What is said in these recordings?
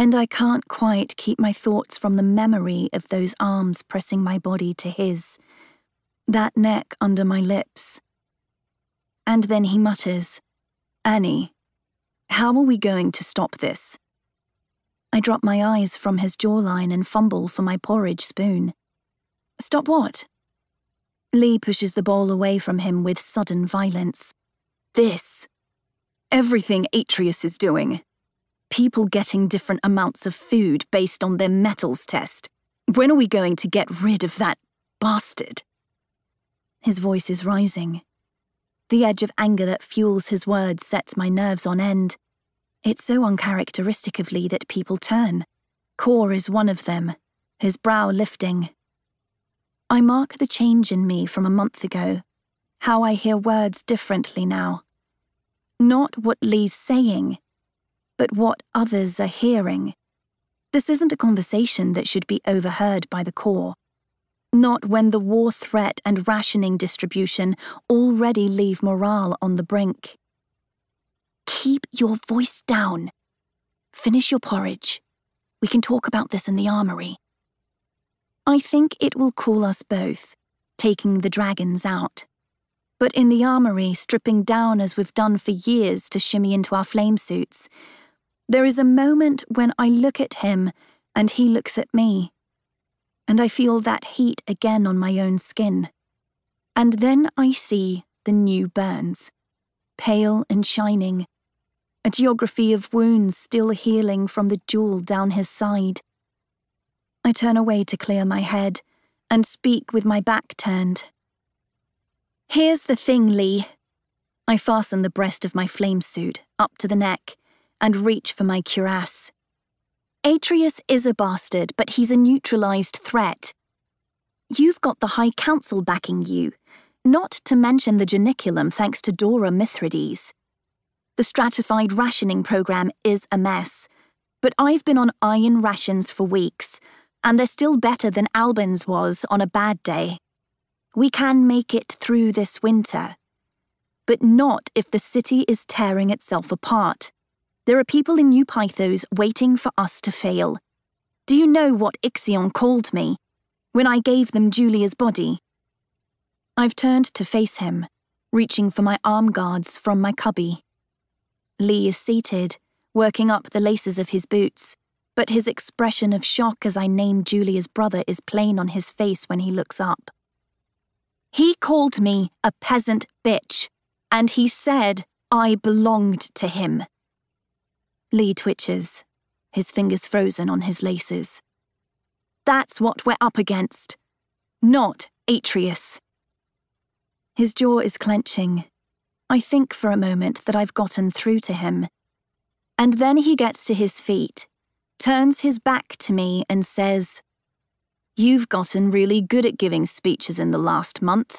And I can't quite keep my thoughts from the memory of those arms pressing my body to his, that neck under my lips. And then he mutters, "Annie, how are we going to stop this?" I drop my eyes from his jawline and fumble for my porridge spoon. "Stop what?" Lee pushes the bowl away from him with sudden violence. "This. Everything Atreus is doing. People getting different amounts of food based on their metals test. When are we going to get rid of that bastard?" His voice is rising. The edge of anger that fuels his words sets my nerves on end. It's so uncharacteristic of Lee that people turn. Core is one of them, his brow lifting. I mark the change in me from a month ago, how I hear words differently now. Not what Lee's saying, but what others are hearing. This isn't a conversation that should be overheard by the Core. Not when the war threat and rationing distribution already leave morale on the brink. "Keep your voice down. Finish your porridge. We can talk about this in the armory." I think it will cool us both, taking the dragons out. But in the armory, stripping down as we've done for years to shimmy into our flame suits, there is a moment when I look at him and he looks at me, and I feel that heat again on my own skin. And then I see the new burns, pale and shining, a geography of wounds still healing from the jewel down his side. I turn away to clear my head and speak with my back turned. "Here's the thing, Lee." I fasten the breast of my flame suit up to the neck and reach for my cuirass. "Atreus is a bastard, but he's a neutralized threat. You've got the High Council backing you, not to mention the Janiculum thanks to Dora Mithrides. The stratified rationing program is a mess, but I've been on iron rations for weeks, and they're still better than Albin's was on a bad day. We can make it through this winter, but not if the city is tearing itself apart. There are people in New Pythos waiting for us to fail. Do you know what Ixion called me when I gave them Julia's body?" I've turned to face him, reaching for my arm guards from my cubby. Lee is seated, working up the laces of his boots, but his expression of shock as I name Julia's brother is plain on his face when he looks up. "He called me a peasant bitch, and he said I belonged to him." Lee twitches, his fingers frozen on his laces. "That's what we're up against, not Atreus." His jaw is clenching. I think for a moment that I've gotten through to him. And then he gets to his feet, turns his back to me and says, "You've gotten really good at giving speeches in the last month."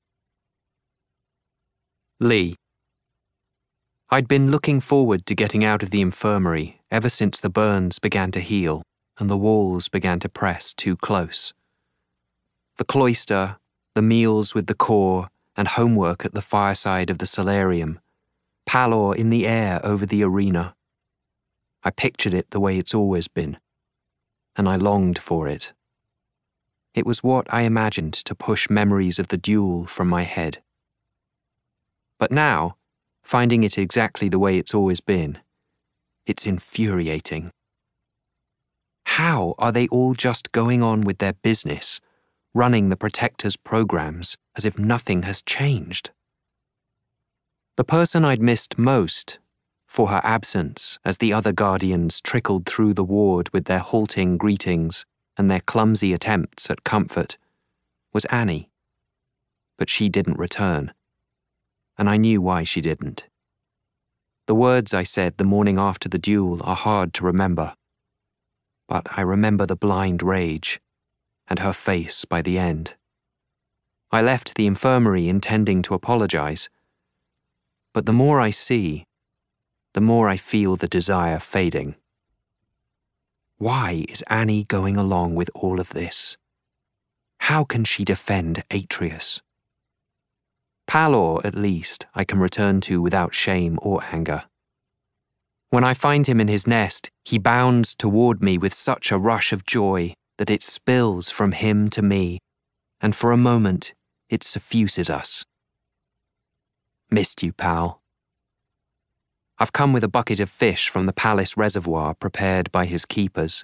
Lee. I'd been looking forward to getting out of the infirmary ever since the burns began to heal and the walls began to press too close. The cloister, the meals with the Core, and homework at the fireside of the solarium, pallor in the air over the arena. I pictured it the way it's always been, and I longed for it. It was what I imagined to push memories of the duel from my head. But now, finding it exactly the way it's always been, it's infuriating. How are they all just going on with their business, running the Protector's programs as if nothing has changed? The person I'd missed most, for her absence as the other Guardians trickled through the ward with their halting greetings and their clumsy attempts at comfort, was Annie. But she didn't return, and I knew why she didn't. The words I said the morning after the duel are hard to remember, but I remember the blind rage and her face by the end. I left the infirmary intending to apologize, but the more I see, the more I feel the desire fading. Why is Annie going along with all of this? How can she defend Atreus? Pallor, at least, I can return to without shame or anger. When I find him in his nest, He bounds toward me with such a rush of joy that it spills from him to me, and for a moment it suffuses us. Missed you, pal. I've come with a bucket of fish from the palace reservoir prepared by his keepers.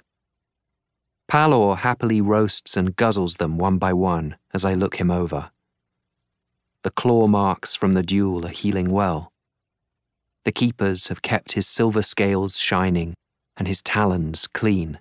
Palor happily roasts and guzzles them one by one as I look him over. The claw marks from the duel are healing well. The keepers have kept his silver scales shining and his talons clean.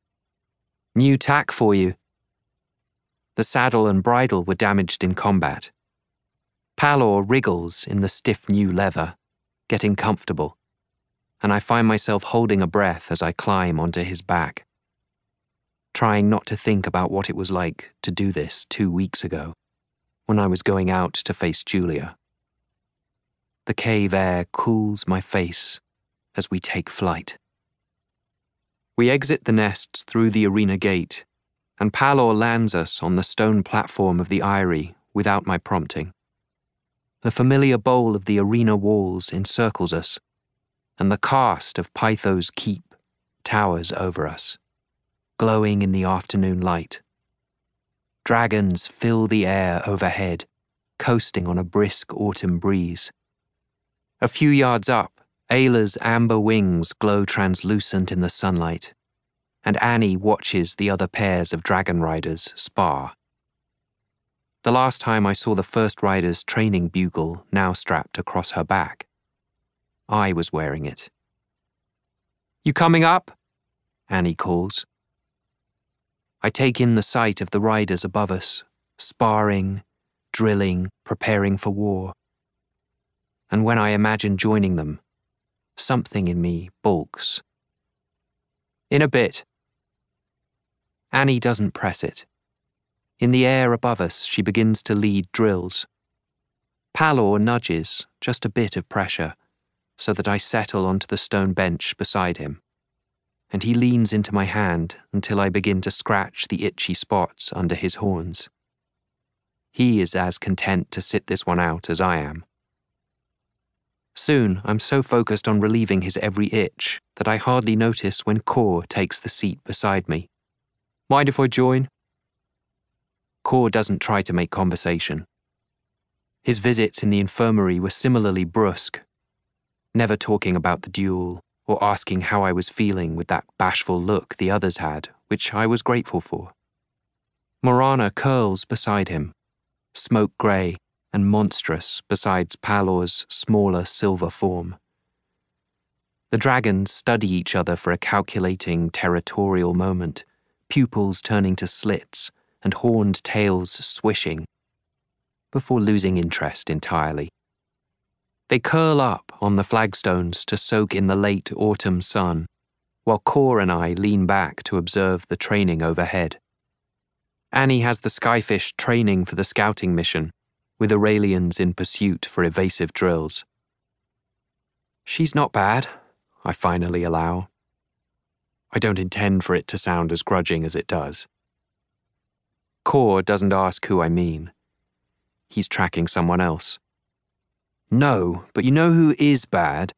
New tack for you. The saddle and bridle were damaged in combat. Palor wriggles in the stiff new leather, getting comfortable, and I find myself holding a breath as I climb onto his back, trying not to think about what it was like to do this 2 weeks ago, when I was going out to face Julia. The cave air cools my face as we take flight. We exit the nests through the arena gate, and Palor lands us on the stone platform of the eyrie without my prompting. The familiar bowl of the arena walls encircles us, and the cast of Pytho's keep towers over us, glowing in the afternoon light. Dragons fill the air overhead, coasting on a brisk autumn breeze. A few yards up, Ayla's amber wings glow translucent in the sunlight, and Annie watches the other pairs of dragon riders spar. The last time I saw the first rider's training bugle now strapped across her back, I was wearing it. You coming up? Annie calls. I take in the sight of the riders above us, sparring, drilling, preparing for war. And when I imagine joining them, something in me balks. In a bit. Annie doesn't press it. In the air above us, she begins to lead drills. Palor nudges just a bit of pressure so that I settle onto the stone bench beside him, and he leans into my hand until I begin to scratch the itchy spots under his horns. He is as content to sit this one out as I am. Soon, I'm so focused on relieving his every itch that I hardly notice when Kor takes the seat beside me. Mind if I join? Kor doesn't try to make conversation. His visits in the infirmary were similarly brusque, never talking about the duel or asking how I was feeling with that bashful look the others had, which I was grateful for. Morana curls beside him, smoke grey and monstrous beside Palor's smaller silver form. The dragons study each other for a calculating, territorial moment, pupils turning to slits and horned tails swishing, before losing interest entirely. They curl up on the flagstones to soak in the late autumn sun, while Kor and I lean back to observe the training overhead. Annie has the Skyfish training for the scouting mission, with Aurelians in pursuit for evasive drills. She's not bad, I finally allow. I don't intend for it to sound as grudging as it does. Kor doesn't ask who I mean. He's tracking someone else. No, but you know who is bad?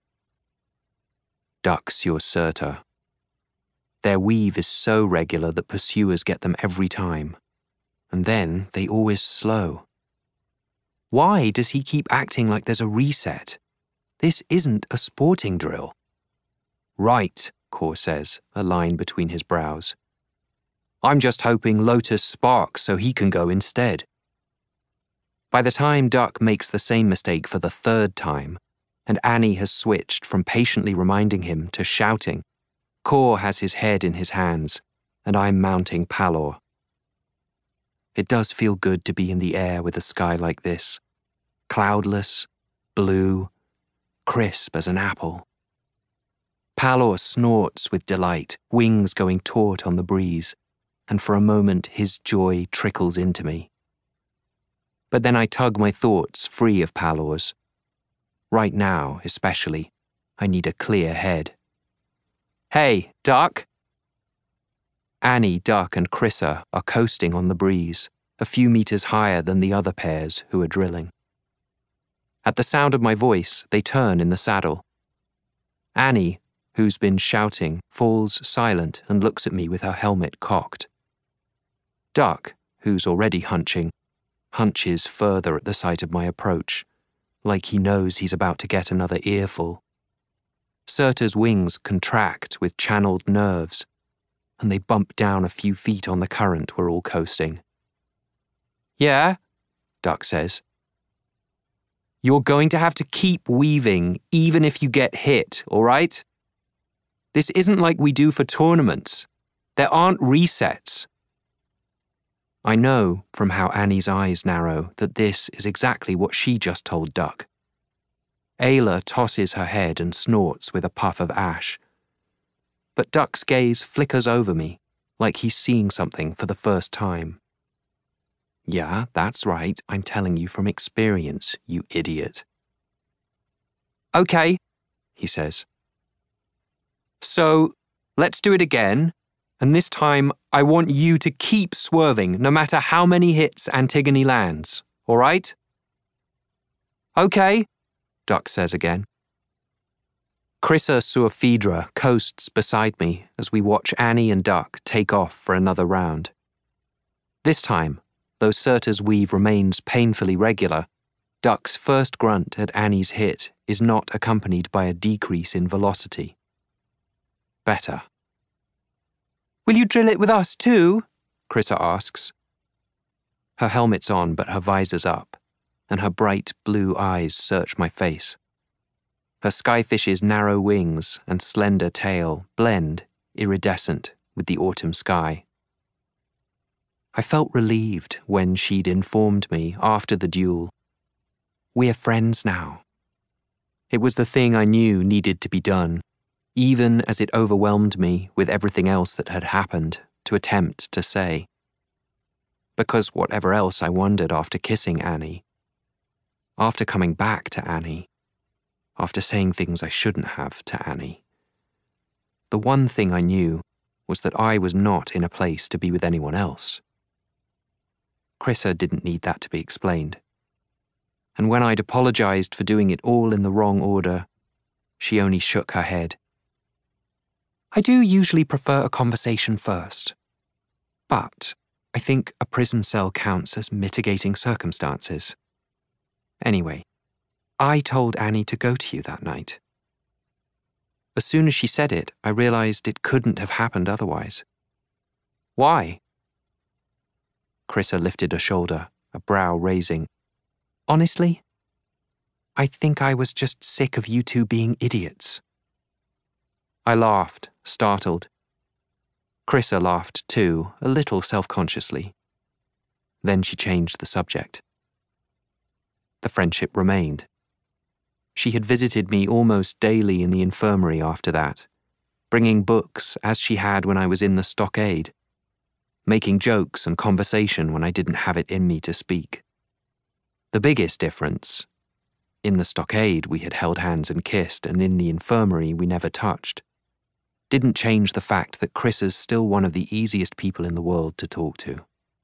Ducks your Surtur. Their weave is so regular that pursuers get them every time. And then they always slow. Why does he keep acting like there's a reset? This isn't a sporting drill. Right, Kor says, a line between his brows. I'm just hoping Lotus sparks so he can go instead. By the time Duck makes the same mistake for the third time, and Annie has switched from patiently reminding him to shouting, Kor has his head in his hands, and I'm mounting Palor. It does feel good to be in the air with a sky like this. Cloudless, blue, crisp as an apple. Palor snorts with delight, wings going taut on the breeze, and for a moment his joy trickles into me. But then I tug my thoughts free of Palor's. Right now, especially, I need a clear head. Hey, Duck! Annie, Duck, and Crissa are coasting on the breeze, a few meters higher than the other pairs who are drilling. At the sound of my voice, they turn in the saddle. Annie, who's been shouting, falls silent and looks at me with her helmet cocked. Duck, who's already hunching, hunches further at the sight of my approach, like he knows he's about to get another earful. Surtur's wings contract with channeled nerves, and they bump down a few feet on the current we're all coasting. Yeah, Duck says. You're going to have to keep weaving even if you get hit, all right? This isn't like we do for tournaments. There aren't resets. I know from how Annie's eyes narrow that this is exactly what she just told Duck. Ayla tosses her head and snorts with a puff of ash. But Duck's gaze flickers over me, like he's seeing something for the first time. Yeah, that's right, I'm telling you from experience, you idiot. Okay, he says. So, let's do it again, and this time I want you to keep swerving no matter how many hits Antigone lands, all right? Okay, Duck says again. Crissa Suaphedra coasts beside me as we watch Annie and Duck take off for another round. This time, though Surtur's weave remains painfully regular, Duck's first grunt at Annie's hit is not accompanied by a decrease in velocity. Better. Will you drill it with us too? Crissa asks. Her helmet's on but her visor's up, and her bright blue eyes search my face. Her skyfish's narrow wings and slender tail blend, iridescent, with the autumn sky. I felt relieved when she'd informed me after the duel. We're friends now. It was the thing I knew needed to be done, even as it overwhelmed me with everything else that had happened to attempt to say. Because whatever else I wondered after kissing Annie, after coming back to Annie, after saying things I shouldn't have to Annie, the one thing I knew was that I was not in a place to be with anyone else. Crissa didn't need that to be explained. And when I'd apologized for doing it all in the wrong order, she only shook her head. I do usually prefer a conversation first, but I think a prison cell counts as mitigating circumstances. Anyway, I told Annie to go to you that night. As soon as she said it, I realized it couldn't have happened otherwise. Why? Crissa lifted a shoulder, a brow raising. Honestly, I think I was just sick of you two being idiots. I laughed, startled. Crissa laughed too, a little self-consciously. Then she changed the subject. The friendship remained. She had visited me almost daily in the infirmary after that, bringing books as she had when I was in the stockade, making jokes and conversation when I didn't have it in me to speak. The biggest difference, in the stockade we had held hands and kissed, and in the infirmary we never touched, didn't change the fact that Crissa's still one of the easiest people in the world to talk to.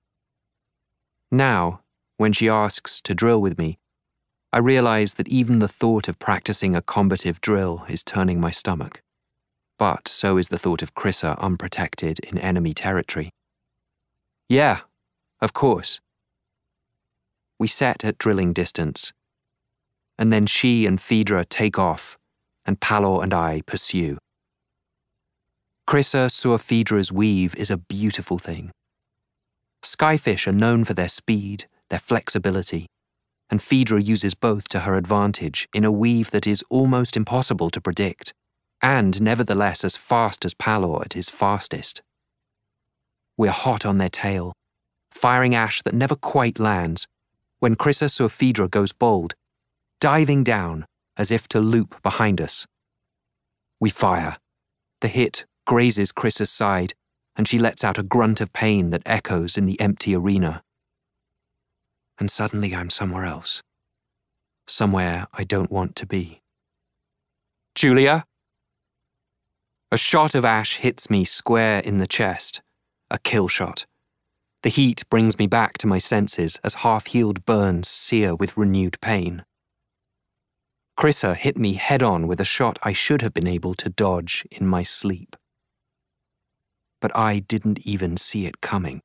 Now, when she asks to drill with me, I realize that even the thought of practicing a combative drill is turning my stomach. But so is the thought of Crissa unprotected in enemy territory. Yeah, of course. We set at drilling distance, and then she and Phaedra take off, and Palor and I pursue. Crissa Suaphedra's weave is a beautiful thing. Skyfish are known for their speed, their flexibility, and Phaedra uses both to her advantage in a weave that is almost impossible to predict, and nevertheless as fast as Palor at his fastest. We're hot on their tail, firing ash that never quite lands, when Crissa Suaphedra goes bold, diving down as if to loop behind us. We fire. The hit grazes Crissa's side, and she lets out a grunt of pain that echoes in the empty arena. And suddenly I'm somewhere else. Somewhere I don't want to be. Julia? A shot of ash hits me square in the chest. A kill shot. The heat brings me back to my senses as half-healed burns sear with renewed pain. Chrissa hit me head-on with a shot I should have been able to dodge in my sleep. But I didn't even see it coming.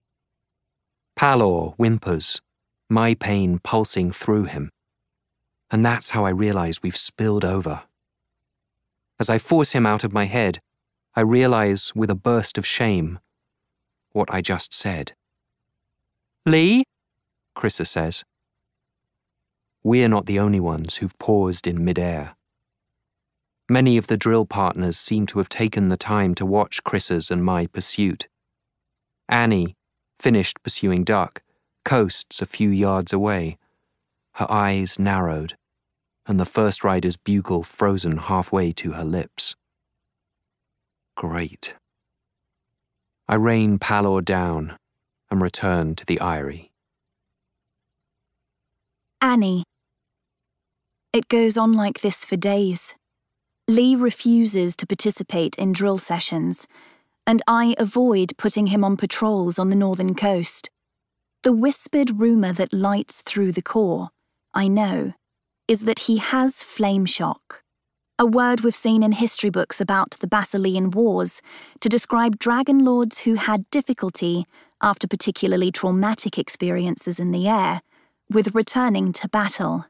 Palor whimpers, my pain pulsing through him. And that's how I realize we've spilled over. As I force him out of my head, I realize with a burst of shame what I just said. "Lee?" Chrissa says. We're not the only ones who've paused in mid-air. Many of the drill partners seem to have taken the time to watch Chrissa's and my pursuit. Annie, finished pursuing Duck, coasts a few yards away, her eyes narrowed, and the first rider's bugle frozen halfway to her lips. Great. I rain Palor down and return to the eyrie. Annie. It goes on like this for days. Lee refuses to participate in drill sessions, and I avoid putting him on patrols on the northern coast. The whispered rumour that lights through the Corps, I know, is that he has flame shock, a word we've seen in history books about the Basilean Wars to describe dragon lords who had difficulty, after particularly traumatic experiences in the air, with returning to battle.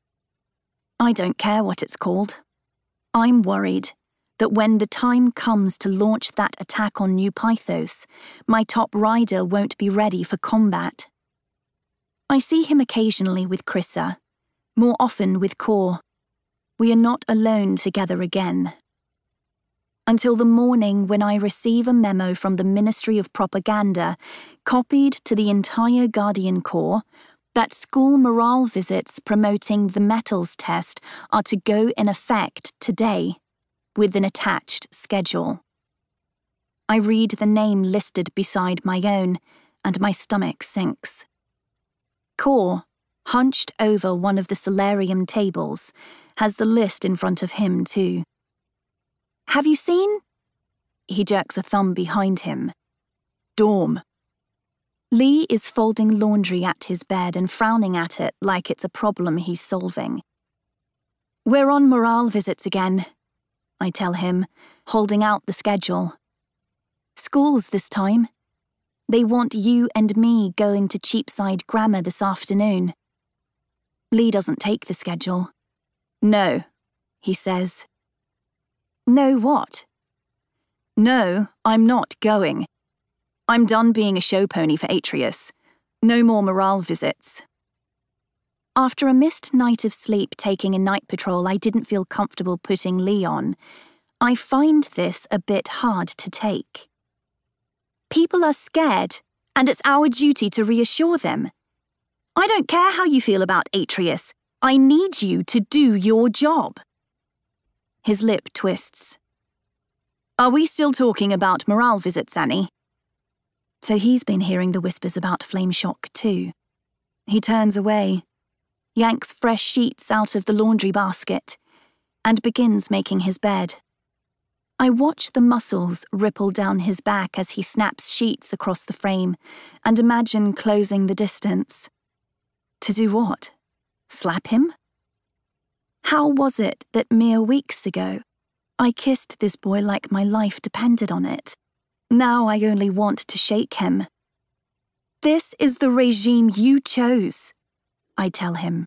I don't care what it's called. I'm worried that when the time comes to launch that attack on New Pythos, my top rider won't be ready for combat. I see him occasionally with Chrissa, more often with Corps. We are not alone together again. Until the morning when I receive a memo from the Ministry of Propaganda, copied to the entire Guardian Corps, that school morale visits promoting the metals test are to go in effect today, with an attached schedule. I read the name listed beside my own, and my stomach sinks. Corps, hunched over one of the solarium tables, has the list in front of him too. "Have you seen?" He jerks a thumb behind him. "Dorm." Lee is folding laundry at his bed and frowning at it like it's a problem he's solving. "We're on morale visits again," I tell him, holding out the schedule. "Schools this time. They want you and me going to Cheapside Grammar this afternoon." Lee doesn't take the schedule. "No," he says. "No what?" "No, I'm not going. I'm done being a show pony for Atreus. No more morale visits." After a missed night of sleep taking a night patrol I didn't feel comfortable putting Lee on, I find this a bit hard to take. People are scared, and it's our duty to reassure them. I don't care how you feel about Atreus. I need you to do your job. His lip twists. "Are we still talking about morale visits, Annie?" So he's been hearing the whispers about flame shock too. He turns away, yanks fresh sheets out of the laundry basket, and begins making his bed. I watch the muscles ripple down his back as he snaps sheets across the frame, and imagine closing the distance. To do what? Slap him? How was it that mere weeks ago I kissed this boy like my life depended on it? Now I only want to shake him. "This is the regime you chose," I tell him.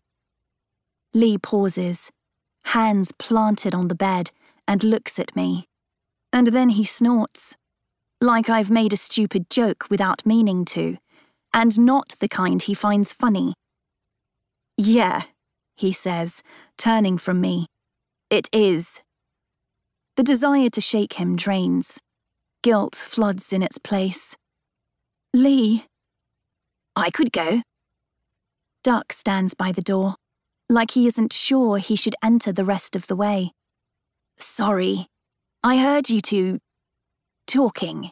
Lee pauses, hands planted on the bed, and looks at me. And then he snorts, like I've made a stupid joke without meaning to, and not the kind he finds funny. "Yeah," he says, turning from me. "It is." The desire to shake him drains. Guilt floods in its place. "Lee." "I could go." Duck stands by the door, like he isn't sure he should enter the rest of the way. "Sorry, I heard you two talking."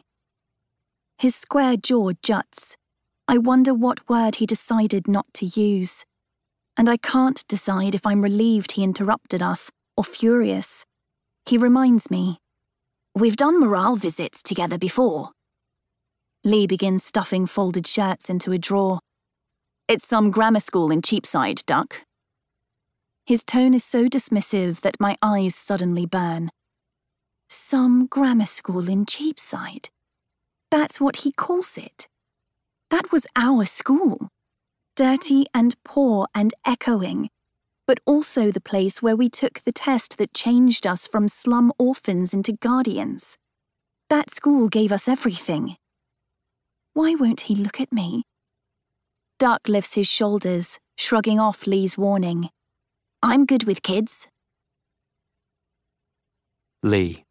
His square jaw juts. I wonder what word he decided not to use. And I can't decide if I'm relieved he interrupted us or furious. He reminds me. "We've done morale visits together before." Lee begins stuffing folded shirts into a drawer. "It's some grammar school in Cheapside, Duck." His tone is so dismissive that my eyes suddenly burn. Some grammar school in Cheapside. That's what he calls it. That was our school. Dirty and poor and echoing, but also the place where we took the test that changed us from slum orphans into guardians. That school gave us everything. Why won't he look at me? Duck lifts his shoulders, shrugging off Lee's warning. I'm good with kids. Lee.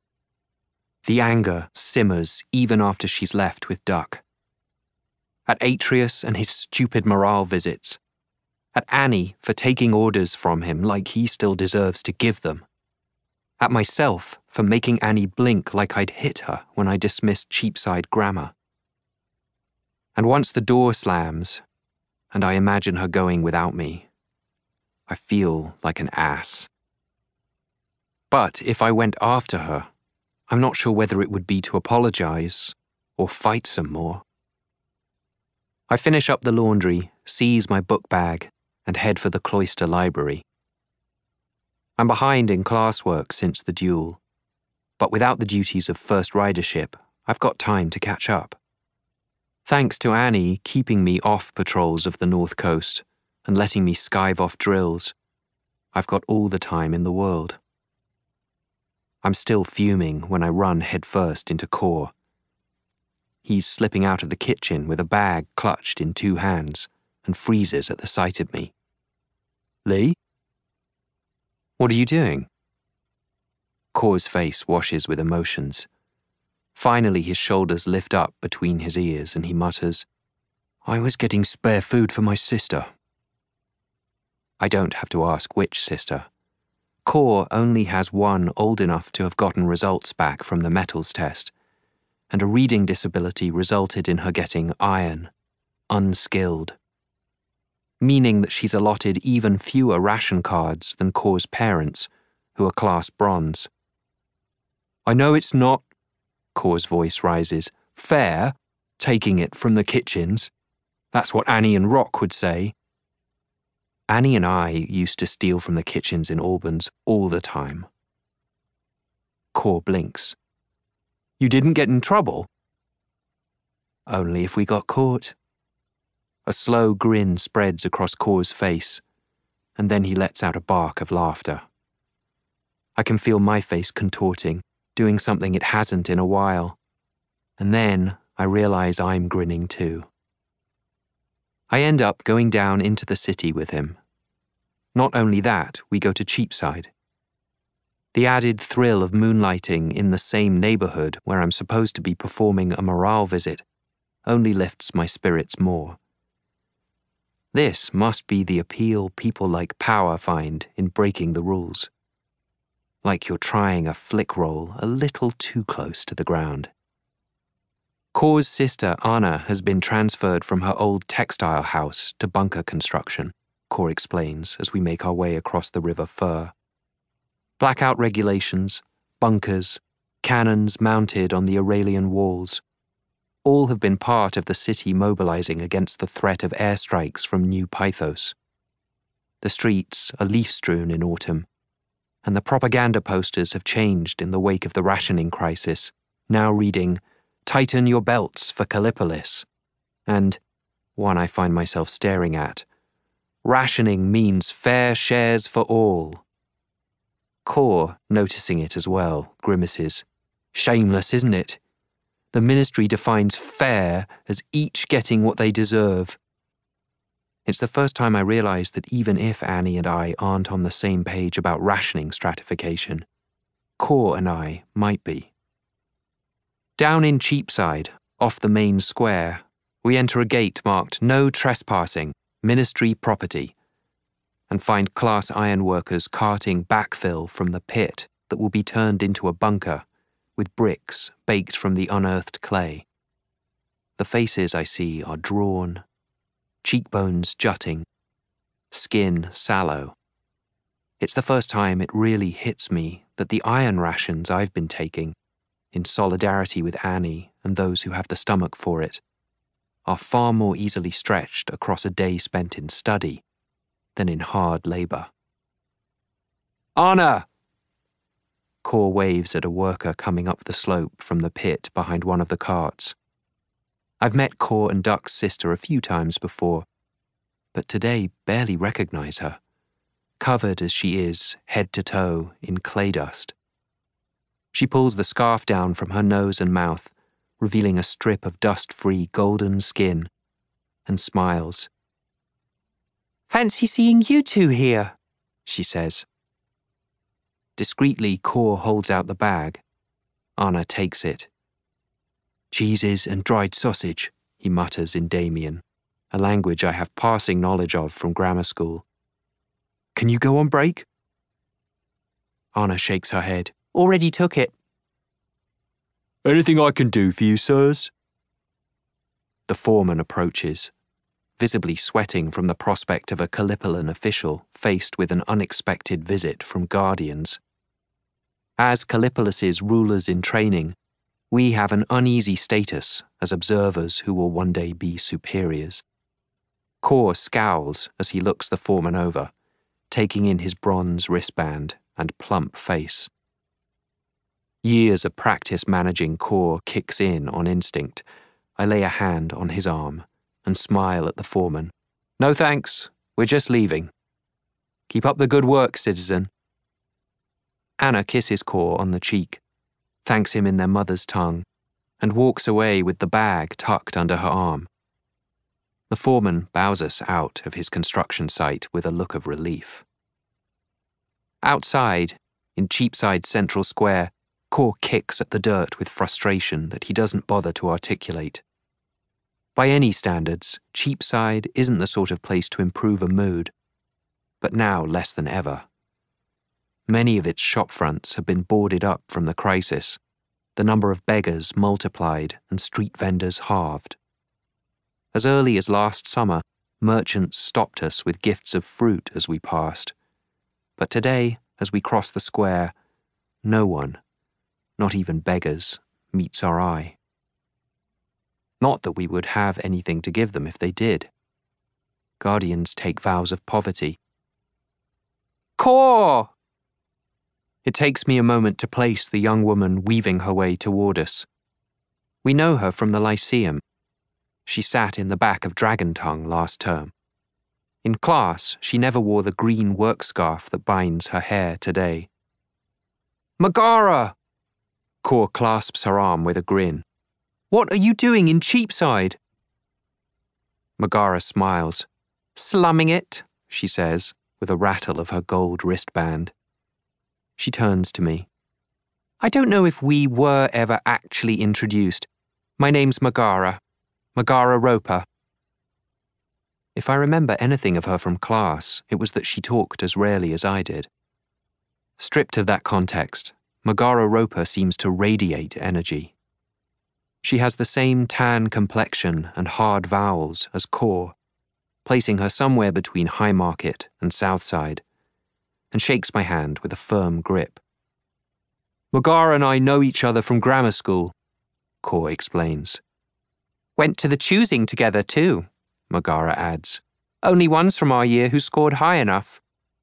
The anger simmers even after she's left with Duck. At Atreus and his stupid morale visits. At Annie for taking orders from him like he still deserves to give them. At myself for making Annie blink like I'd hit her when I dismissed Cheapside grammar. And once the door slams, and I imagine her going without me, I feel like an ass. But if I went after her, I'm not sure whether it would be to apologize or fight some more. I finish up the laundry, seize my book bag, and head for the cloister library. I'm behind in classwork since the duel, but without the duties of first ridership, I've got time to catch up. Thanks to Annie keeping me off patrols of the North Coast and letting me skive off drills, I've got all the time in the world. I'm still fuming when I run headfirst into Core. He's slipping out of the kitchen with a bag clutched in 2 hands and freezes at the sight of me. Lee? What are you doing? Core's face washes with emotions. Finally, his shoulders lift up between his ears and he mutters, I was getting spare food for my sister. I don't have to ask which sister. Core only has one old enough to have gotten results back from the metals test, and a reading disability resulted in her getting iron, unskilled, meaning that she's allotted even fewer ration cards than Core's parents, who are class bronze. I know it's not, Core's voice rises, fair, taking it from the kitchens. That's what Annie and Rock would say. Annie and I used to steal from the kitchens in Albans all the time. Core blinks. You didn't get in trouble? Only if we got caught. A slow grin spreads across Core's face, and then he lets out a bark of laughter. I can feel my face contorting, doing something it hasn't in a while, and then I realize I'm grinning too. I end up going down into the city with him. Not only that, we go to Cheapside. The added thrill of moonlighting in the same neighborhood where I'm supposed to be performing a morale visit only lifts my spirits more. This must be the appeal people like Power find in breaking the rules. Like you're trying a flick roll a little too close to the ground. Core's sister Anna has been transferred from her old textile house to bunker construction, Core explains as we make our way across the River Fur. Blackout regulations, bunkers, cannons mounted on the Aurelian walls, all have been part of the city mobilizing against the threat of airstrikes from New Pythos. The streets are leaf-strewn in autumn, and the propaganda posters have changed in the wake of the rationing crisis, now reading, Tighten your belts for Callipolis, and, one I find myself staring at, Rationing means fair shares for all. Core, noticing it as well, grimaces. Shameless, isn't it? The ministry defines fair as each getting what they deserve. It's the first time I realise that even if Annie and I aren't on the same page about rationing stratification, Core and I might be. Down in Cheapside, off the main square, we enter a gate marked No Trespassing, Ministry Property, and find class ironworkers carting backfill from the pit that will be turned into a bunker, with bricks baked from the unearthed clay. The faces I see are drawn, cheekbones jutting, skin sallow. It's the first time it really hits me that the iron rations I've been taking, in solidarity with Annie and those who have the stomach for it, are far more easily stretched across a day spent in study than in hard labour. Anna! Kor waves at a worker coming up the slope from the pit behind one of the carts. I've met Kor and Duck's sister a few times before, but today barely recognize her, covered as she is, head to toe, in clay dust. She pulls the scarf down from her nose and mouth, revealing a strip of dust-free golden skin, and smiles. "Fancy seeing you two here," she says. Discreetly, Kor holds out the bag. Anna takes it. "Cheeses and dried sausage," he mutters in Damien, a language I have passing knowledge of from grammar school. "Can you go on break?" Anna shakes her head. "Already took it." "Anything I can do for you, sirs?" The foreman approaches, visibly sweating from the prospect of a Callipolan official faced with an unexpected visit from Guardians. As Callipolis' rulers in training, we have an uneasy status as observers who will one day be superiors. Kor scowls as he looks the foreman over, taking in his bronze wristband and plump face. Years of practice managing Kor kicks in on instinct. I lay a hand on his arm and smile at the foreman. "No thanks, we're just leaving. Keep up the good work, citizen." Anna kisses Kor on the cheek, thanks him in their mother's tongue, and walks away with the bag tucked under her arm. The foreman bows us out of his construction site with a look of relief. Outside, in Cheapside Central Square, Kor kicks at the dirt with frustration that he doesn't bother to articulate. By any standards, Cheapside isn't the sort of place to improve a mood, but now less than ever. Many of its shopfronts have been boarded up from the crisis, the number of beggars multiplied and street vendors halved. As early as last summer, merchants stopped us with gifts of fruit as we passed. But today, as we cross the square, no one, not even beggars, meets our eye. Not that we would have anything to give them if they did. Guardians take vows of poverty. "Kor!" It takes me a moment to place the young woman weaving her way toward us. We know her from the Lyceum. She sat in the back of Dragon Tongue last term. In class, she never wore the green work scarf that binds her hair today. "Megara!" Kor clasps her arm with a grin. "What are you doing in Cheapside?" Megara smiles. "Slumming it," she says, with a rattle of her gold wristband. She turns to me. "I don't know if we were ever actually introduced. My name's Megara. Megara Roper." If I remember anything of her from class, it was that she talked as rarely as I did. Stripped of that context, Megara Roper seems to radiate energy. She has the same tan complexion and hard vowels as Kor, placing her somewhere between Haymarket and Southside, and shakes my hand with a firm grip. "Megara and I know each other from grammar school," Kor explains. "Went to the choosing together too," Megara adds. "Only ones from our year who scored high enough."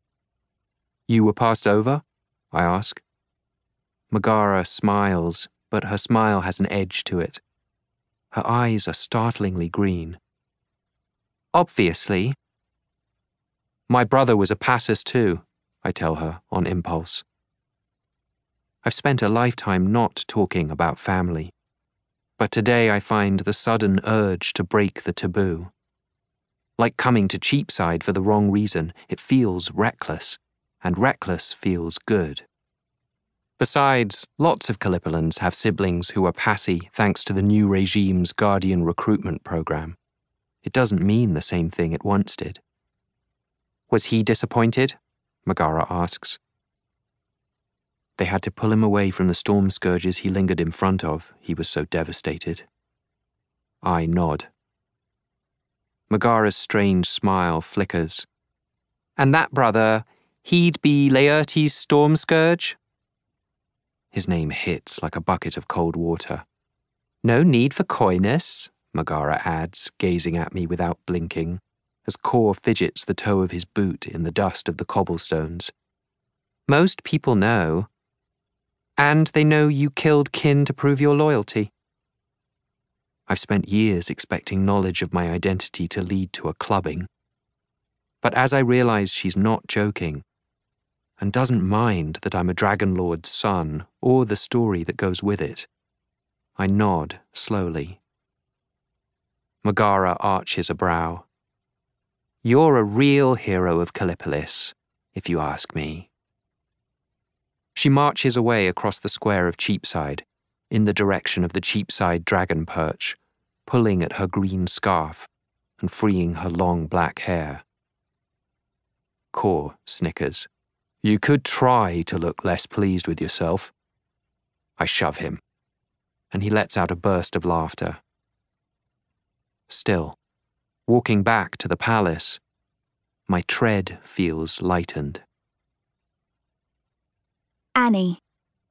"You were passed over?" I ask. Megara smiles, but her smile has an edge to it. Her eyes are startlingly green. "Obviously." "My brother was a Passus too," I tell her on impulse. I've spent a lifetime not talking about family, but today I find the sudden urge to break the taboo. Like coming to Cheapside for the wrong reason, it feels reckless, and reckless feels good. Besides, lots of Callipolans have siblings who are passy thanks to the new regime's Guardian recruitment program. It doesn't mean the same thing it once did. "Was he disappointed?" Megara asks. "They had to pull him away from the storm scourges he lingered in front of, he was so devastated." I nod. Megara's strange smile flickers. "And that brother, he'd be Laertes Stormscourge?" His name hits like a bucket of cold water. "No need for coyness," Megara adds, gazing at me without blinking, as Kor fidgets the toe of his boot in the dust of the cobblestones. Most people know. And they know you killed kin to prove your loyalty. I've spent years expecting knowledge of my identity to lead to a clubbing. But as I realize she's not joking, and doesn't mind that I'm a Dragon Lord's son or the story that goes with it, I nod slowly. Megara arches a brow. You're a real hero of Callipolis, if you ask me. She marches away across the square of Cheapside, in the direction of the Cheapside dragon perch, pulling at her green scarf and freeing her long black hair. Kor snickers. You could try to look less pleased with yourself. I shove him, and he lets out a burst of laughter. Still, walking back to the palace, my tread feels lightened. Annie.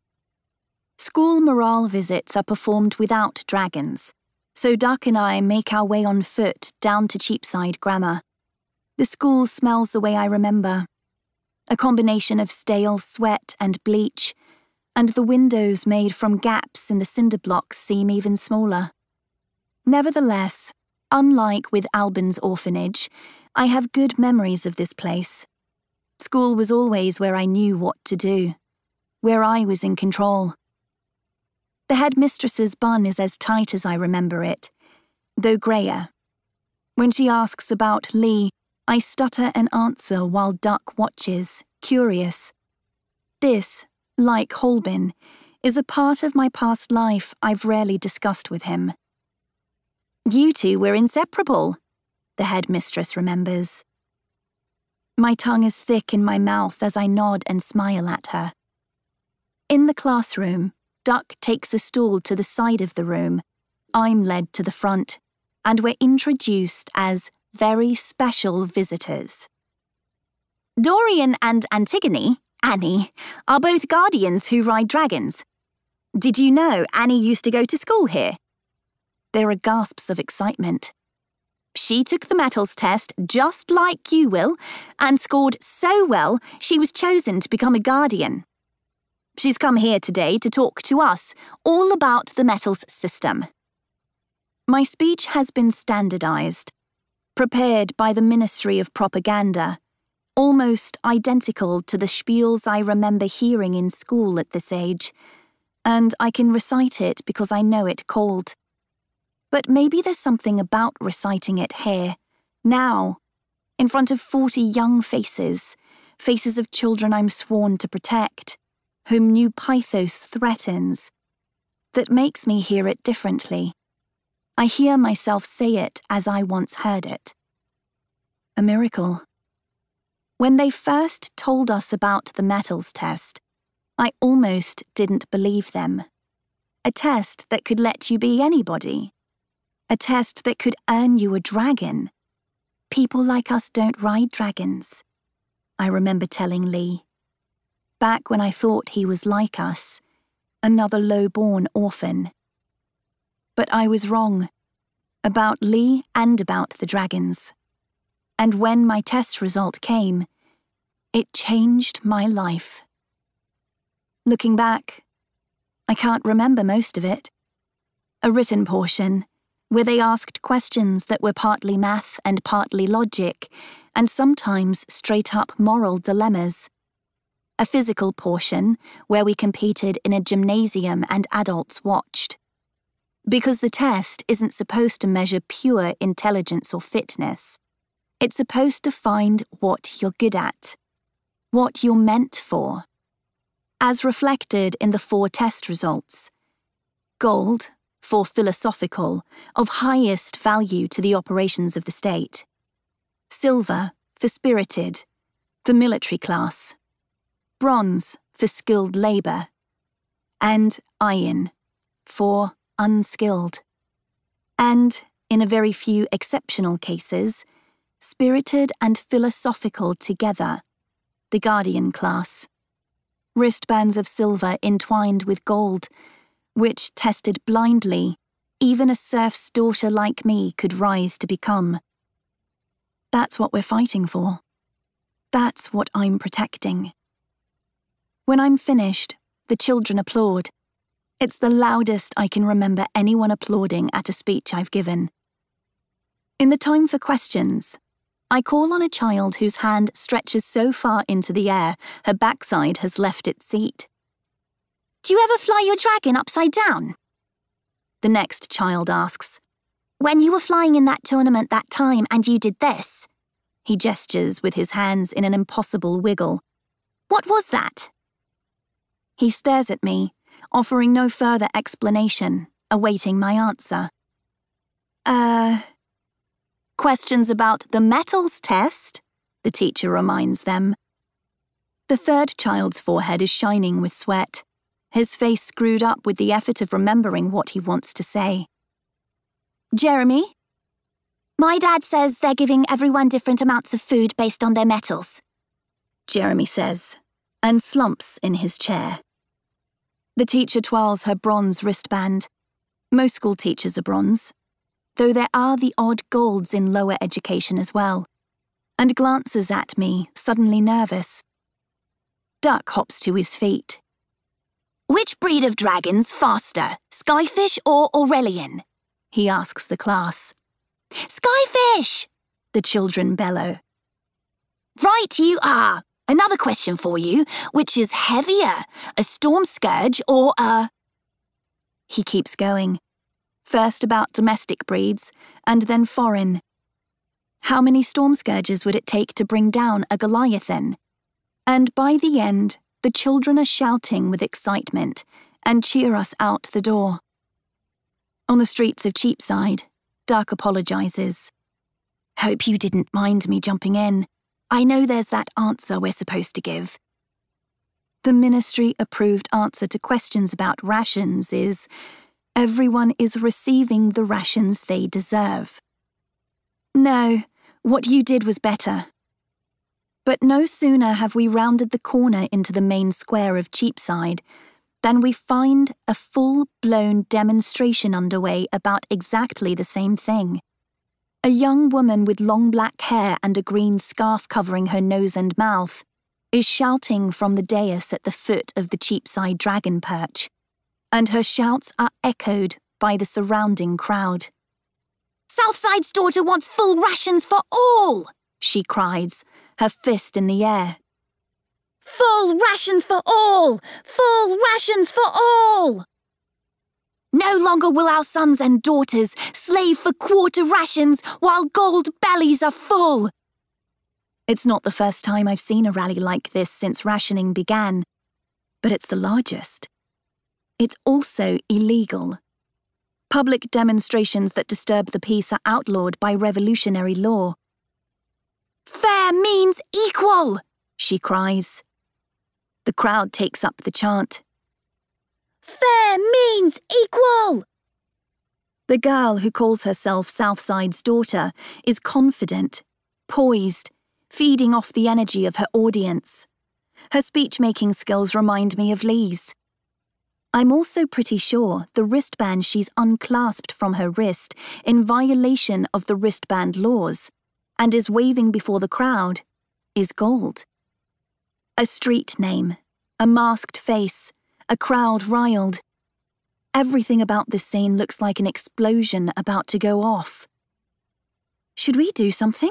School morale visits are performed without dragons, so Duck and I make our way on foot down to Cheapside Grammar. The school smells the way I remember. A combination of stale sweat and bleach, and the windows made from gaps in the cinder blocks seem even smaller. Nevertheless, unlike with Albin's orphanage, I have good memories of this place. School was always where I knew what to do, where I was in control. The headmistress's bun is as tight as I remember it, though greyer. When she asks about Lee, I stutter an answer while Duck watches, curious. This, like Holbin, is a part of my past life I've rarely discussed with him. You two were inseparable, the headmistress remembers. My tongue is thick in my mouth as I nod and smile at her. In the classroom, Duck takes a stool to the side of the room. I'm led to the front, and we're introduced as very special visitors. Dorian and Antigone, Annie, are both guardians who ride dragons. Did you know Annie used to go to school here? There are gasps of excitement. She took the metals test just like you will, and scored so well she was chosen to become a guardian. She's come here today to talk to us all about the metals system. My speech has been standardized, prepared by the Ministry of Propaganda, almost identical to the spiels I remember hearing in school at this age, and I can recite it because I know it cold. But maybe there's something about reciting it here, now, in front of 40 young faces of children I'm sworn to protect, whom New Pythos threatens, that makes me hear it differently. I hear myself say it as I once heard it. A miracle. When they first told us about the metals test, I almost didn't believe them. A test that could let you be anybody. A test that could earn you a dragon. People like us don't ride dragons, I remember telling Lee. Back when I thought he was like us, another low-born orphan. But I was wrong, about Lee and about the dragons. And when my test result came, it changed my life. Looking back, I can't remember most of it. A written portion, where they asked questions that were partly math and partly logic, and sometimes straight-up moral dilemmas. A physical portion, where we competed in a gymnasium and adults watched. Because the test isn't supposed to measure pure intelligence or fitness. It's supposed to find what you're good at, what you're meant for. As reflected in the 4 test results. Gold, for philosophical, of highest value to the operations of the state. Silver, for spirited, the military class. Bronze, for skilled labour. And iron, for unskilled. And, in a very few exceptional cases, spirited and philosophical together, the guardian class. Wristbands of silver entwined with gold, which, tested blindly, even a serf's daughter like me could rise to become. That's what we're fighting for. That's what I'm protecting. When I'm finished, the children applaud. It's the loudest I can remember anyone applauding at a speech I've given. In the time for questions, I call on a child whose hand stretches so far into the air her backside has left its seat. Do you ever fly your dragon upside down? The next child asks, When you were flying in that tournament that time and you did this? He gestures with his hands in an impossible wiggle. What was that? He stares at me, offering no further explanation, awaiting my answer. Questions about the metals test, the teacher reminds them. The third child's forehead is shining with sweat, his face screwed up with the effort of remembering what he wants to say. Jeremy? My dad says they're giving everyone different amounts of food based on their metals, Jeremy says, and slumps in his chair. The teacher twirls her bronze wristband. Most school teachers are bronze, though there are the odd golds in lower education as well, and glances at me, suddenly nervous. Duck hops to his feet. Which breed of dragon's faster, Skyfish or Aurelian? He asks the class. Skyfish! The children bellow. Right you are. Another question for you. Which is heavier, a storm scourge or a... He keeps going. First about domestic breeds, and then foreign. How many storm scourges would it take to bring down a Goliathan? And by the end, the children are shouting with excitement and cheer us out the door. On the streets of Cheapside, Duck apologizes. Hope you didn't mind me jumping in. I know there's that answer we're supposed to give. The ministry-approved answer to questions about rations is, everyone is receiving the rations they deserve. No, what you did was better. But no sooner have we rounded the corner into the main square of Cheapside than we find a full-blown demonstration underway about exactly the same thing. A young woman with long black hair and a green scarf covering her nose and mouth is shouting from the dais at the foot of the Cheapside Dragon Perch, and her shouts are echoed by the surrounding crowd. Southside's daughter wants full rations for all, she cries, her fist in the air. Full rations for all! Full rations for all! No longer will our sons and daughters slave for quarter rations while gold bellies are full. It's not the first time I've seen a rally like this since rationing began, but it's the largest. It's also illegal. Public demonstrations that disturb the peace are outlawed by revolutionary law. Fair means equal, she cries. The crowd takes up the chant. Fair means equal! The girl who calls herself Southside's daughter is confident, poised, feeding off the energy of her audience. Her speech-making skills remind me of Lee's. I'm also pretty sure the wristband she's unclasped from her wrist in violation of the wristband laws, and is waving before the crowd, is gold. A street name, a masked face, a crowd riled. Everything about this scene looks like an explosion about to go off. Should we do something?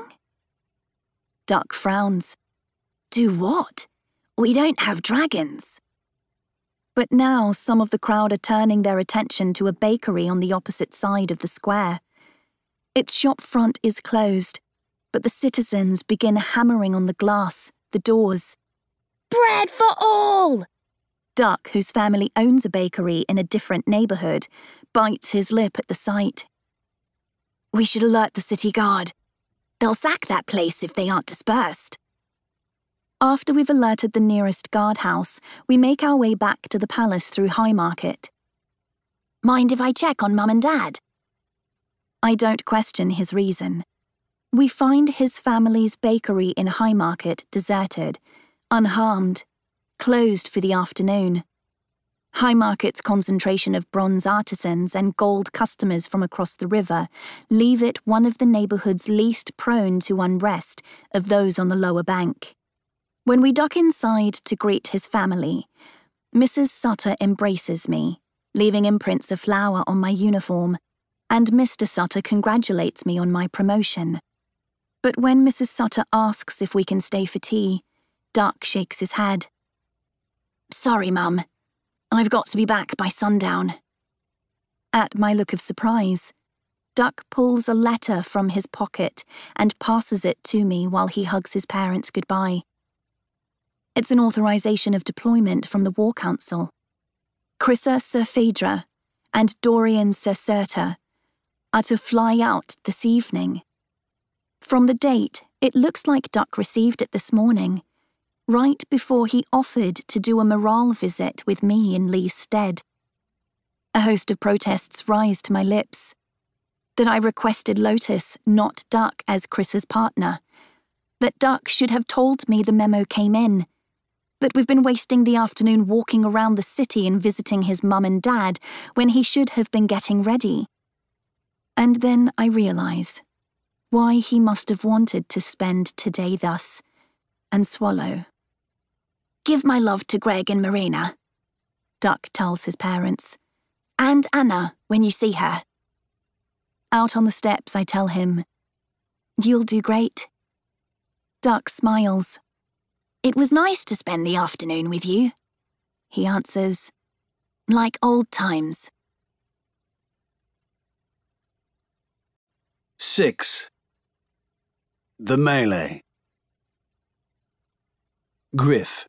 Duck frowns. Do what? We don't have dragons. But now some of the crowd are turning their attention to a bakery on the opposite side of the square. Its shop front is closed, but the citizens begin hammering on the glass, the doors. Bread for all! Duck, whose family owns a bakery in a different neighborhood, bites his lip at the sight. We should alert the city guard. They'll sack that place if they aren't dispersed. After we've alerted the nearest guardhouse, we make our way back to the palace through Haymarket. Mind if I check on Mum and Dad? I don't question his reason. We find his family's bakery in Haymarket deserted, unharmed, closed for the afternoon. Haymarket's concentration of bronze artisans and gold customers from across the river leave it one of the neighborhood's least prone to unrest of those on the lower bank. When we duck inside to greet his family, Mrs. Sutter embraces me, leaving imprints of flour on my uniform, and Mr. Sutter congratulates me on my promotion. But when Mrs. Sutter asks if we can stay for tea, Duck shakes his head. "Sorry, Mum. I've got to be back by sundown." At my look of surprise, Duck pulls a letter from his pocket and passes it to me while he hugs his parents goodbye. It's an authorization of deployment from the War Council. Chrissa Sir Phaedra and Dorian Sir Serta are to fly out this evening. From the date, it looks like Duck received it this morning, right before he offered to do a morale visit with me in Lee's stead. A host of protests rise to my lips. That I requested Lotus, not Duck, as Chris's partner. That Duck should have told me the memo came in. That we've been wasting the afternoon walking around the city and visiting his mum and dad when he should have been getting ready. And then I realise why he must have wanted to spend today thus, and swallow. "Give my love to Greg and Marina," Duck tells his parents, "and Anna when you see her." Out on the steps, I tell him, "You'll do great." Duck smiles. "It was nice to spend the afternoon with you," he answers, "like old times." 6. The Melee. Griff.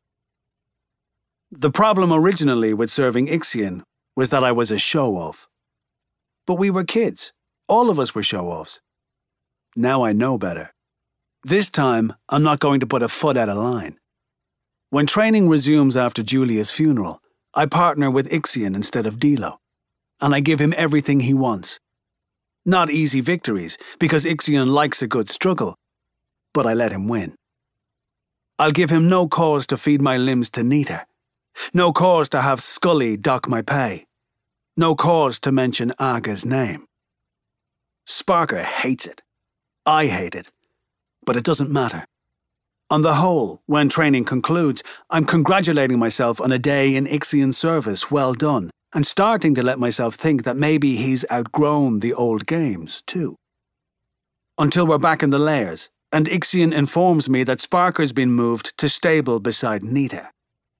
The problem originally with serving Ixion was that I was a show-off. But we were kids. All of us were show-offs. Now I know better. This time, I'm not going to put a foot out of line. When training resumes after Julia's funeral, I partner with Ixion instead of Dilo, and I give him everything he wants. Not easy victories, because Ixion likes a good struggle, but I let him win. I'll give him no cause to feed my limbs to Nita, no cause to have Scully dock my pay, no cause to mention Aga's name. Sparker hates it. I hate it. But it doesn't matter. On the whole, when training concludes, I'm congratulating myself on a day in Ixion's service well done, and starting to let myself think that maybe he's outgrown the old games, too. Until we're back in the layers, and Ixion informs me that Sparker's been moved to stable beside Nita.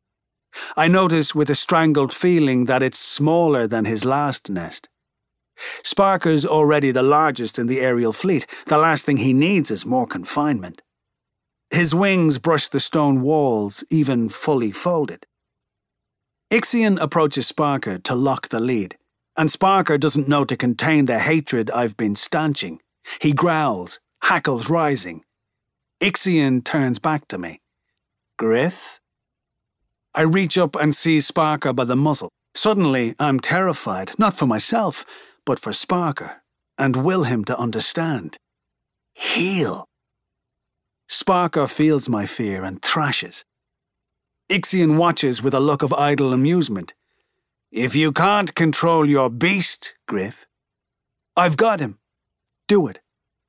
I notice with a strangled feeling that it's smaller than his last nest. Sparker's already the largest in the aerial fleet. The last thing he needs is more confinement. His wings brush the stone walls, even fully folded. Ixion approaches Sparker to lock the lead, and Sparker doesn't know to contain the hatred I've been stanching. He growls, hackles rising. Ixion turns back to me. "Griff?" I reach up and seize Sparker by the muzzle. Suddenly, I'm terrified, not for myself, but for Sparker, and will him to understand. Heal. Sparker feels my fear and thrashes. Ixion watches with a look of idle amusement. "If you can't control your beast, Griff." "I've got him." "Do it."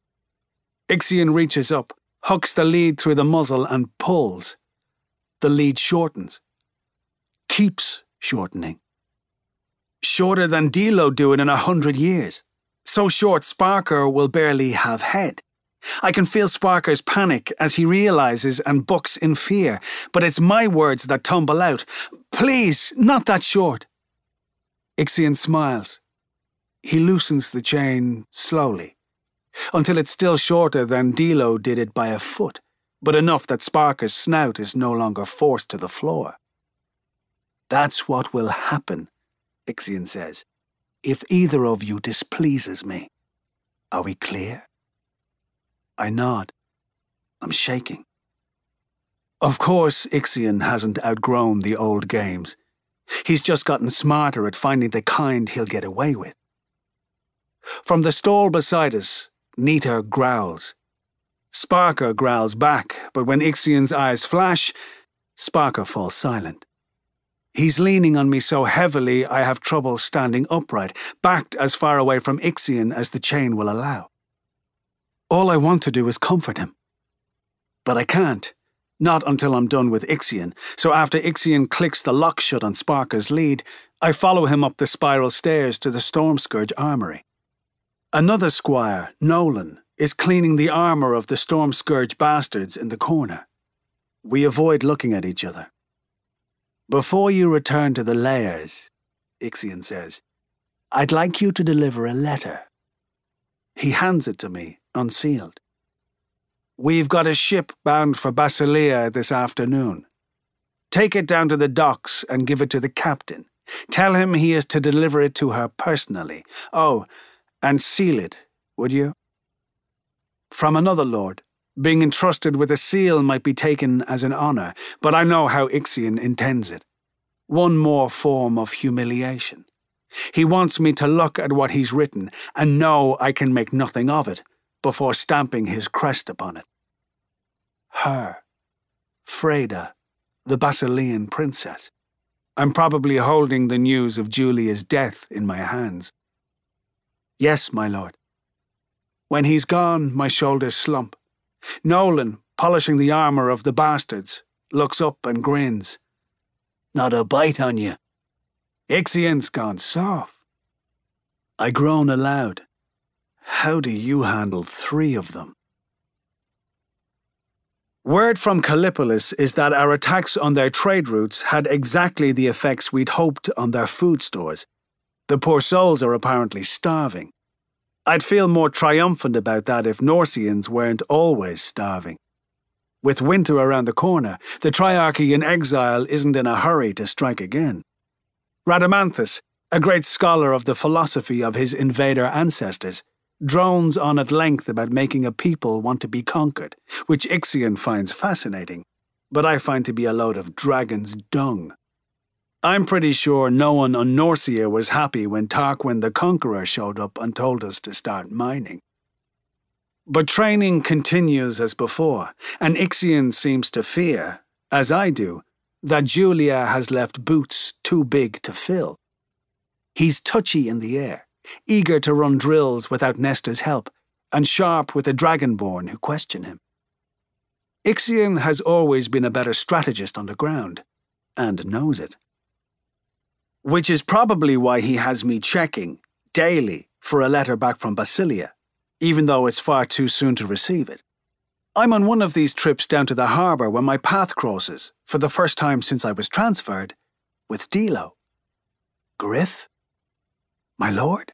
Ixion reaches up, hooks the lead through the muzzle and pulls. The lead shortens. Keeps shortening. Shorter than Dilo do it in 100 years. So short Sparker will barely have head. I can feel Sparker's panic as he realizes and bucks in fear, but it's my words that tumble out. "Please, not that short." Ixion smiles. He loosens the chain slowly, until it's still shorter than Dilo did it by a foot, but enough that Sparker's snout is no longer forced to the floor. "That's what will happen," Ixion says, "if either of you displeases me. Are we clear?" I nod. I'm shaking. Of course, Ixion hasn't outgrown the old games. He's just gotten smarter at finding the kind he'll get away with. From the stall beside us, Nita growls. Sparker growls back, but when Ixion's eyes flash, Sparker falls silent. He's leaning on me so heavily I have trouble standing upright, backed as far away from Ixion as the chain will allow. All I want to do is comfort him. But I can't. Not until I'm done with Ixion, so after Ixion clicks the lock shut on Sparker's lead, I follow him up the spiral stairs to the Stormscourge armory. Another squire, Nolan, is cleaning the armor of the Stormscourge bastards in the corner. We avoid looking at each other. "Before you return to the lairs," Ixion says, "I'd like you to deliver a letter." He hands it to me, unsealed. "We've got a ship bound for Basilia this afternoon. Take it down to the docks and give it to the captain. Tell him he is to deliver it to her personally. Oh, and seal it, would you?" From another lord, being entrusted with a seal might be taken as an honor, but I know how Ixion intends it. One more form of humiliation. He wants me to look at what he's written and know I can make nothing of it before stamping his crest upon it. Her. Freda, the Basilian princess. I'm probably holding the news of Julia's death in my hands. "Yes, my lord." When he's gone, my shoulders slump. Nolan, polishing the armor of the bastards, looks up and grins. "Not a bite on you." "Ixion's gone soft." I groan aloud. How do you handle 3 of them? Word from Callipolis is that our attacks on their trade routes had exactly the effects we'd hoped on their food stores. The poor souls are apparently starving. I'd feel more triumphant about that if Norsians weren't always starving. With winter around the corner, the Triarchy in exile isn't in a hurry to strike again. Rhadamanthus, a great scholar of the philosophy of his invader ancestors, drones on at length about making a people want to be conquered, which Ixion finds fascinating, but I find to be a load of dragon's dung. I'm pretty sure no one on Norcia was happy when Tarquin the Conqueror showed up and told us to start mining. But training continues as before, and Ixion seems to fear, as I do, that Julia has left boots too big to fill. He's touchy in the air, eager to run drills without Nesta's help, and sharp with the Dragonborn who question him. Ixion has always been a better strategist on the ground, and knows it. Which is probably why he has me checking, daily, for a letter back from Basilia, even though it's far too soon to receive it. I'm on one of these trips down to the harbour when my path crosses, for the first time since I was transferred, with Dilo. "Griff? My lord?"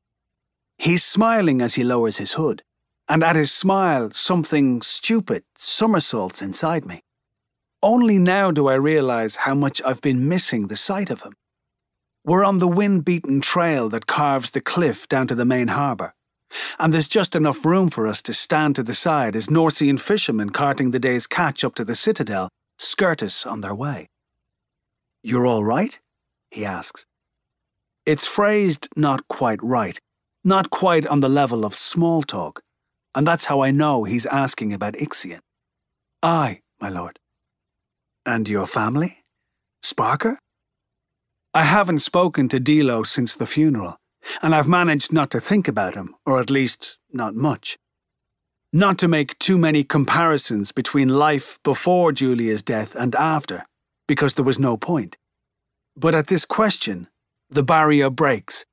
He's smiling as he lowers his hood, and at his smile something stupid somersaults inside me. Only now do I realise how much I've been missing the sight of him. We're on the wind-beaten trail that carves the cliff down to the main harbour, and there's just enough room for us to stand to the side as Norsian fishermen carting the day's catch up to the citadel skirt us on their way. "You're all right?" he asks. It's phrased not quite right, not quite on the level of small talk, and that's how I know he's asking about Ixion. "Aye, my lord." "And your family? Sparker?" I haven't spoken to Dilo since the funeral, and I've managed not to think about him, or at least not much. Not to make too many comparisons between life before Julia's death and after, because there was no point. But at this question, the barrier breaks.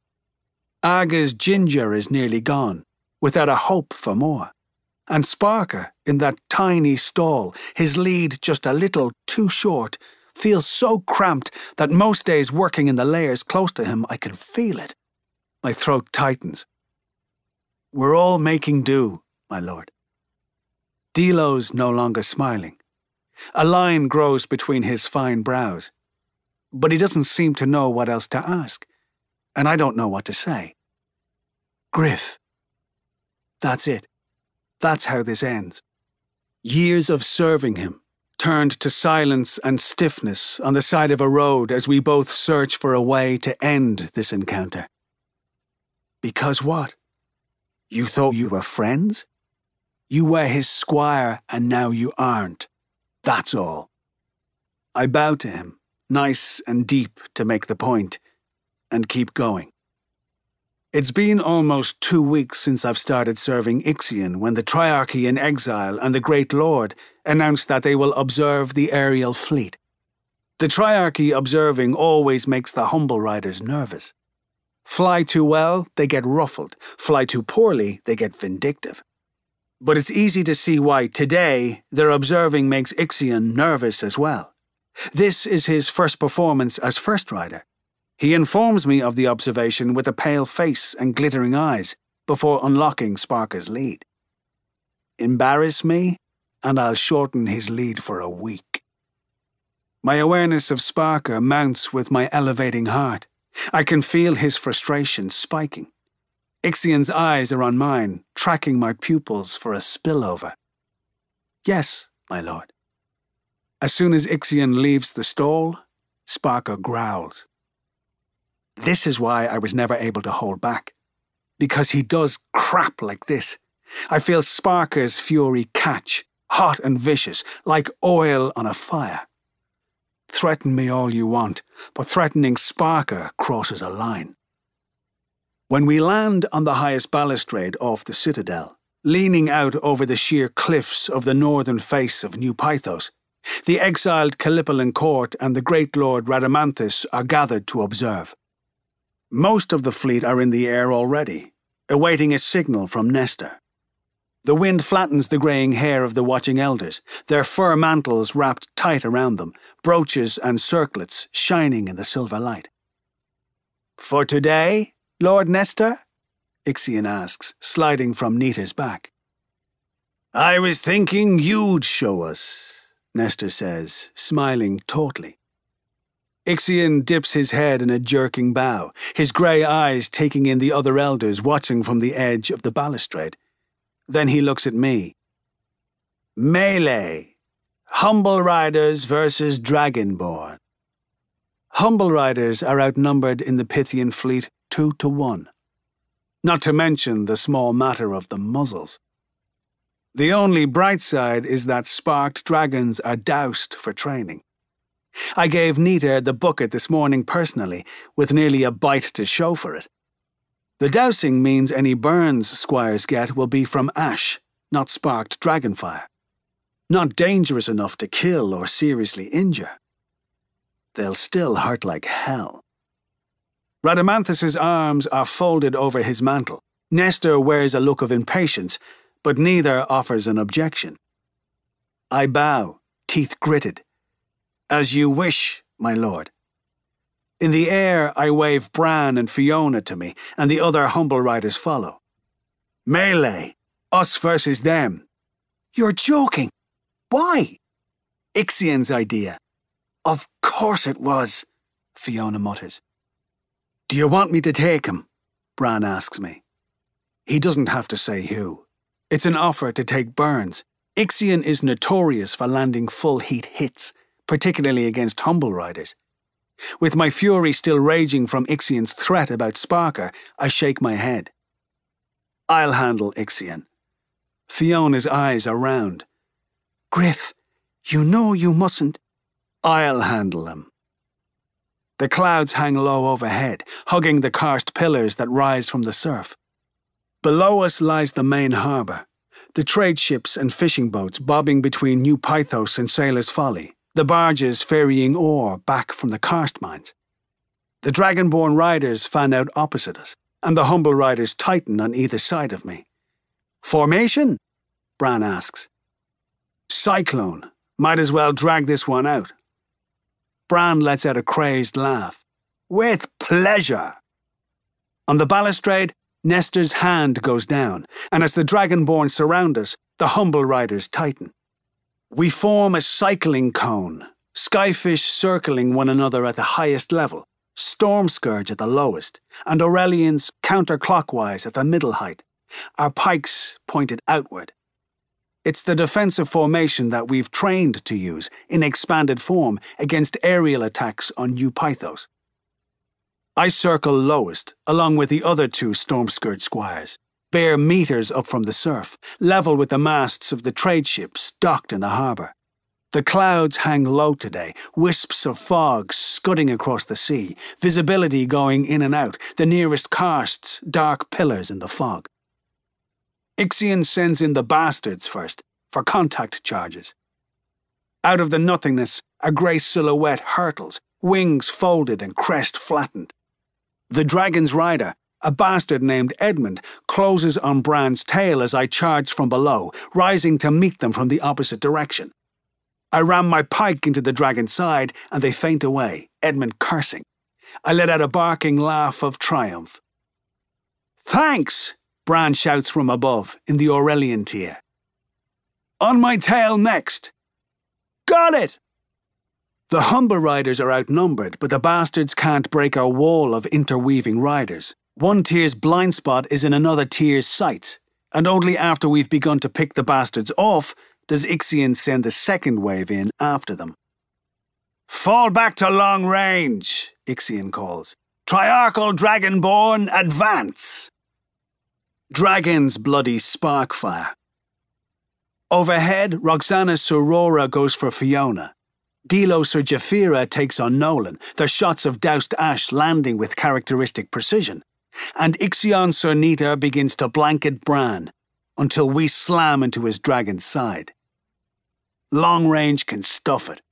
Aga's ginger is nearly gone, without a hope for more. And Sparker, in that tiny stall, his lead just a little too short, feels so cramped that most days working in the lairs close to him I can feel it. My throat tightens. "We're all making do, my lord." Dilo's no longer smiling. A line grows between his fine brows. But he doesn't seem to know what else to ask, and I don't know what to say. Griff. That's it. That's how this ends. Years of serving him, turned to silence and stiffness on the side of a road as we both search for a way to end this encounter. Because what? You thought you were friends? You were his squire and now you aren't. That's all. I bow to him, nice and deep to make the point, and keep going. It's been almost 2 weeks since I've started serving Ixion when the Triarchy in exile and the Great Lord, announced that they will observe the aerial fleet. The Triarchy observing always makes the humble riders nervous. Fly too well, they get ruffled. Fly too poorly, they get vindictive. But it's easy to see why today their observing makes Ixion nervous as well. This is his first performance as First Rider. He informs me of the observation with a pale face and glittering eyes before unlocking Sparker's lead. Embarrass me, and I'll shorten his lead for a week. My awareness of Sparker mounts with my elevating heart. I can feel his frustration spiking. Ixion's eyes are on mine, tracking my pupils for a spillover. Yes, my lord. As soon as Ixion leaves the stall, Sparker growls. This is why I was never able to hold back. Because he does crap like this. I feel Sparker's fury catch, hot and vicious, like oil on a fire. Threaten me all you want, but threatening Sparker crosses a line. When we land on the highest balustrade off the citadel, leaning out over the sheer cliffs of the northern face of New Pythos, the exiled Calippolan court and the great lord Rhadamanthus are gathered to observe. Most of the fleet are in the air already, awaiting a signal from Nestor. The wind flattens the greying hair of the watching elders, their fur mantles wrapped tight around them, brooches and circlets shining in the silver light. For today, Lord Nestor? Ixion asks, sliding from Nita's back. I was thinking you'd show us, Nestor says, smiling tautly. Ixion dips his head in a jerking bow, his grey eyes taking in the other elders watching from the edge of the balustrade. Then he looks at me. Melee. Humble Riders versus Dragonborn. Humble Riders are outnumbered in the Pythian fleet 2-1. Not to mention the small matter of the muzzles. The only bright side is that sparked dragons are doused for training. I gave Nita the bucket this morning personally, with nearly a bite to show for it. The dousing means any burns squires get will be from ash, not sparked dragonfire. Not dangerous enough to kill or seriously injure. They'll still hurt like hell. Rhadamanthus's arms are folded over his mantle. Nestor wears a look of impatience, but neither offers an objection. I bow, teeth gritted. As you wish, my lord. In the air, I wave Bran and Fiona to me, and the other humble riders follow. Melee, us versus them. You're joking. Why? Ixion's idea. Of course it was, Fiona mutters. Do you want me to take him? Bran asks me. He doesn't have to say who. It's an offer to take burns. Ixion is notorious for landing full heat hits, particularly against humble riders. With my fury still raging from Ixion's threat about Sparker, I shake my head. I'll handle Ixion. Fiona's eyes are round. Griff, you know you mustn't. I'll handle him. The clouds hang low overhead, hugging the karst pillars that rise from the surf. Below us lies the main harbour, the trade ships and fishing boats bobbing between New Pythos and Sailor's Folly, the barges ferrying ore back from the karst mines. The Dragonborn riders fan out opposite us, and the humble riders tighten on either side of me. Formation? Bran asks. Cyclone. Might as well drag this one out. Bran lets out a crazed laugh. With pleasure. On the balustrade, Nestor's hand goes down, and as the Dragonborn surround us, the humble riders tighten. We form a cycling cone, Skyfish circling one another at the highest level, Stormscourge at the lowest, and Aurelians counterclockwise at the middle height, our pikes pointed outward. It's the defensive formation that we've trained to use in expanded form against aerial attacks on New Pythos. I circle lowest, along with the other two Stormscourge squires, bare meters up from the surf, level with the masts of the trade ships docked in the harbour. The clouds hang low today, wisps of fog scudding across the sea, visibility going in and out, the nearest karsts dark pillars in the fog. Ixion sends in the bastards first, for contact charges. Out of the nothingness, a grey silhouette hurtles, wings folded and crest flattened. The dragon's rider, a bastard named Edmund, closes on Bran's tail as I charge from below, rising to meet them from the opposite direction. I ram my pike into the dragon's side, and they faint away, Edmund cursing. I let out a barking laugh of triumph. "Thanks!" Bran shouts from above, in the Aurelian tier. "On my tail next!" "Got it!" The Humber riders are outnumbered, but the bastards can't break our wall of interweaving riders. One tier's blind spot is in another tier's sights, and only after we've begun to pick the bastards off does Ixion send the second wave in after them. "Fall back to long range," Ixion calls. "Triarchal Dragonborn, advance!" Dragon's bloody spark fire. Overhead, Roxana Sorora goes for Fiona. Delos or Japhira takes on Nolan, their shots of doused ash landing with characteristic precision. And Ixion Sir Nita begins to blanket Bran, until we slam into his dragon's side. Long range can stuff it.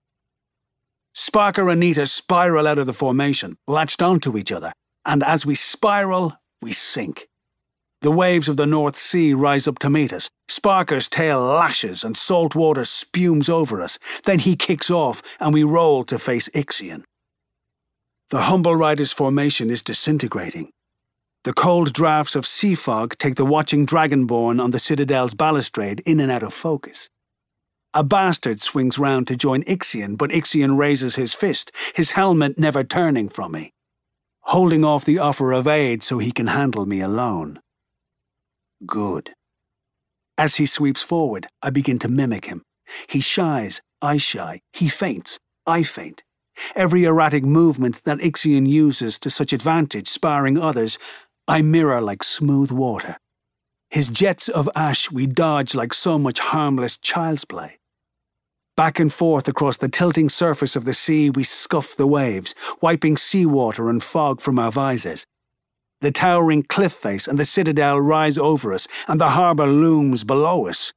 Sparker and Nita spiral out of the formation, latched onto each other, and as we spiral, we sink. The waves of the North Sea rise up to meet us. Sparker's tail lashes and salt water spumes over us. Then he kicks off and we roll to face Ixion. The Humble Riders' formation is disintegrating. The cold draughts of sea fog take the watching Dragonborn on the Citadel's balustrade in and out of focus. A bastard swings round to join Ixion, but Ixion raises his fist, his helmet never turning from me, holding off the offer of aid so he can handle me alone. Good. As he sweeps forward, I begin to mimic him. He shies, I shy. He faints, I faint. Every erratic movement that Ixion uses to such advantage sparring others, I mirror like smooth water. His jets of ash we dodge like so much harmless child's play. Back and forth across the tilting surface of the sea we scuff the waves, wiping seawater and fog from our visors. The towering cliff face and the citadel rise over us, and the harbour looms below us.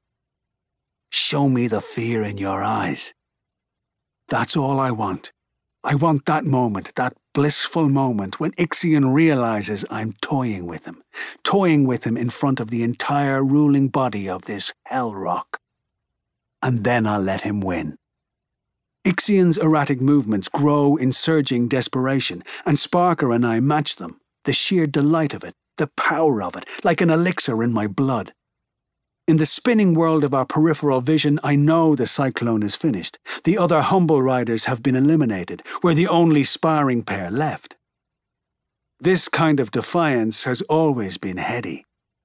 Show me the fear in your eyes. That's all I want. I want that moment, that blissful moment when Ixion realizes I'm toying with him in front of the entire ruling body of this hell rock. And then I'll let him win. Ixion's erratic movements grow in surging desperation, and Sparker and I match them. The sheer delight of it, the power of it, like an elixir in my blood. In the spinning world of our peripheral vision, I know the cyclone is finished. The other Humble Riders have been eliminated. We're the only sparring pair left. This kind of defiance has always been heady.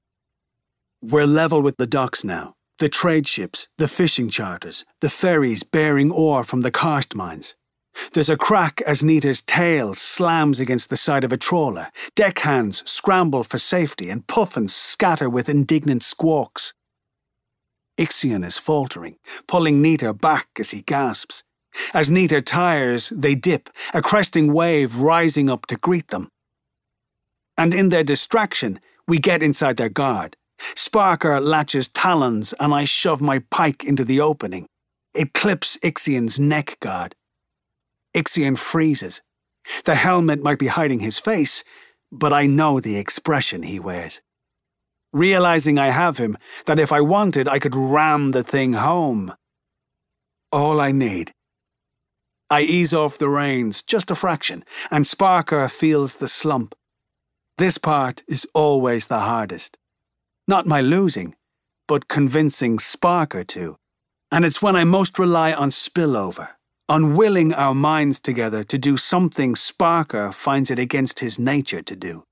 We're level with the docks now. The trade ships, the fishing charters, the ferries bearing ore from the karst mines. There's a crack as Nita's tail slams against the side of a trawler. Deckhands scramble for safety and puffins scatter with indignant squawks. Ixion is faltering, pulling Nita back as he gasps. As Nita tires, they dip, a cresting wave rising up to greet them. And in their distraction, we get inside their guard. Sparker latches talons and I shove my pike into the opening. It clips Ixion's neck guard. Ixion freezes. The helmet might be hiding his face, but I know the expression he wears. Realizing I have him, that if I wanted, I could ram the thing home. All I need. I ease off the reins, just a fraction, and Sparker feels the slump. This part is always the hardest. Not my losing, but convincing Sparker to. And it's when I most rely on spillover. On willing our minds together to do something Sparker finds it against his nature to do.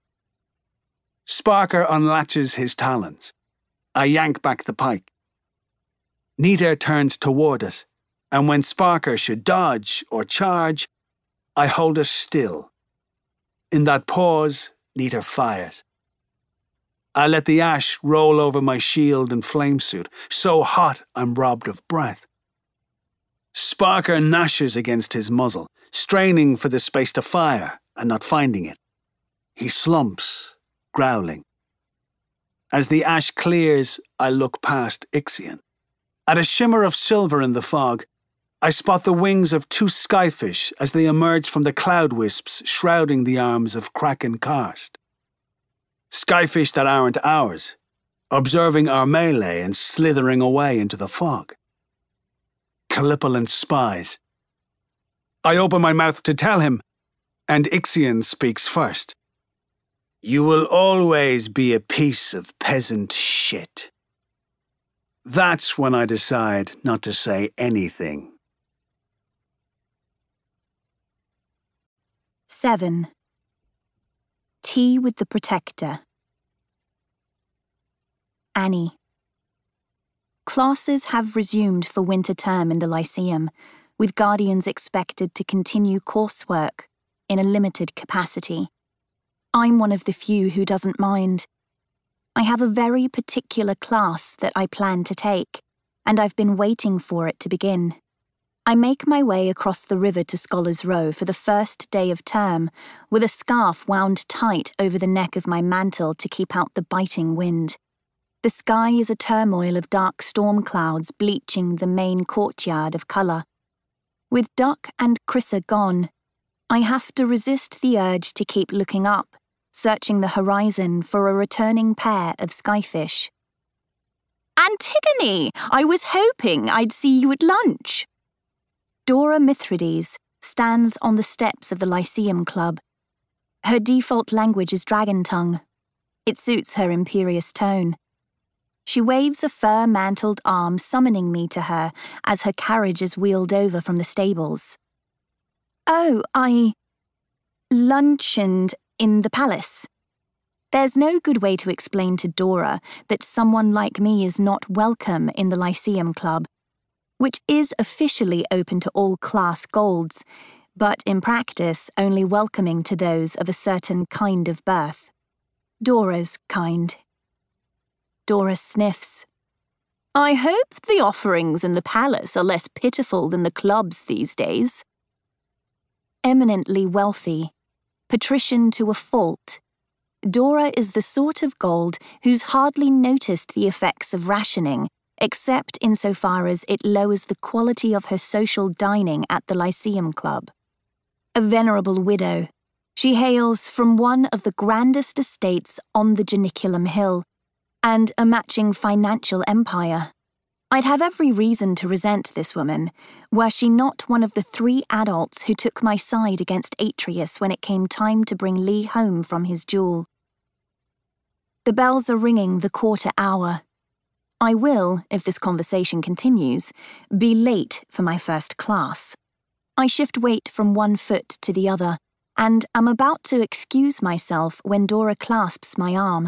Sparker unlatches his talons. I yank back the pike. Nita turns toward us, and when Sparker should dodge or charge, I hold us still. In that pause, Nita fires. I let the ash roll over my shield and flamesuit, so hot I'm robbed of breath. Sparker gnashes against his muzzle, straining for the space to fire and not finding it. He slumps, growling. As the ash clears, I look past Ixion. At a shimmer of silver in the fog, I spot the wings of 2 skyfish as they emerge from the cloud wisps shrouding the arms of Kraken Karst. Skyfish that aren't ours, observing our melee and slithering away into the fog. Callipolant spies. I open my mouth to tell him, and Ixion speaks first. You will always be a piece of peasant shit. That's when I decide not to say anything. 7. Tea with the Protector. Annie. Classes have resumed for winter term in the Lyceum, with Guardians expected to continue coursework in a limited capacity. I'm one of the few who doesn't mind. I have a very particular class that I plan to take, and I've been waiting for it to begin. I make my way across the river to Scholars' Row for the first day of term, with a scarf wound tight over the neck of my mantle to keep out the biting wind. The sky is a turmoil of dark storm clouds bleaching the main courtyard of colour. With Duck and Crissa gone, I have to resist the urge to keep looking up, searching the horizon for a returning pair of skyfish. Antigone, I was hoping I'd see you at lunch. Dora Mithrides stands on the steps of the Lyceum Club. Her default language is Dragon Tongue. It suits her imperious tone. She waves a fur-mantled arm summoning me to her as her carriage is wheeled over from the stables. Oh, I lunched in the palace. There's no good way to explain to Dora that someone like me is not welcome in the Lyceum Club, which is officially open to all class golds, but in practice only welcoming to those of a certain kind of birth. Dora's kind. Dora sniffs. I hope the offerings in the palace are less pitiful than the clubs these days. Eminently wealthy, patrician to a fault, Dora is the sort of gold who's hardly noticed the effects of rationing, except insofar as it lowers the quality of her social dining at the Lyceum Club. A venerable widow, she hails from one of the grandest estates on the Janiculum Hill, and a matching financial empire. I'd have every reason to resent this woman, were she not one of the 3 adults who took my side against Atreus when it came time to bring Lee home from his duel. The bells are ringing the quarter hour. I will, if this conversation continues, be late for my first class. I shift weight from one foot to the other, and am about to excuse myself when Dora clasps my arm.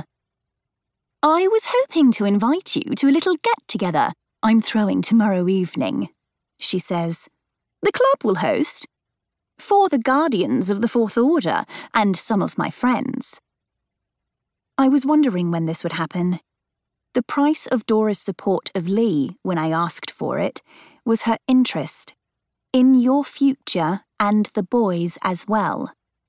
I was hoping to invite you to a little get-together I'm throwing tomorrow evening, she says. The club will host. For the Guardians of the Fourth Order and some of my friends. I was wondering when this would happen. The price of Dora's support of Lee, when I asked for it, was her interest in your future and the boys as well.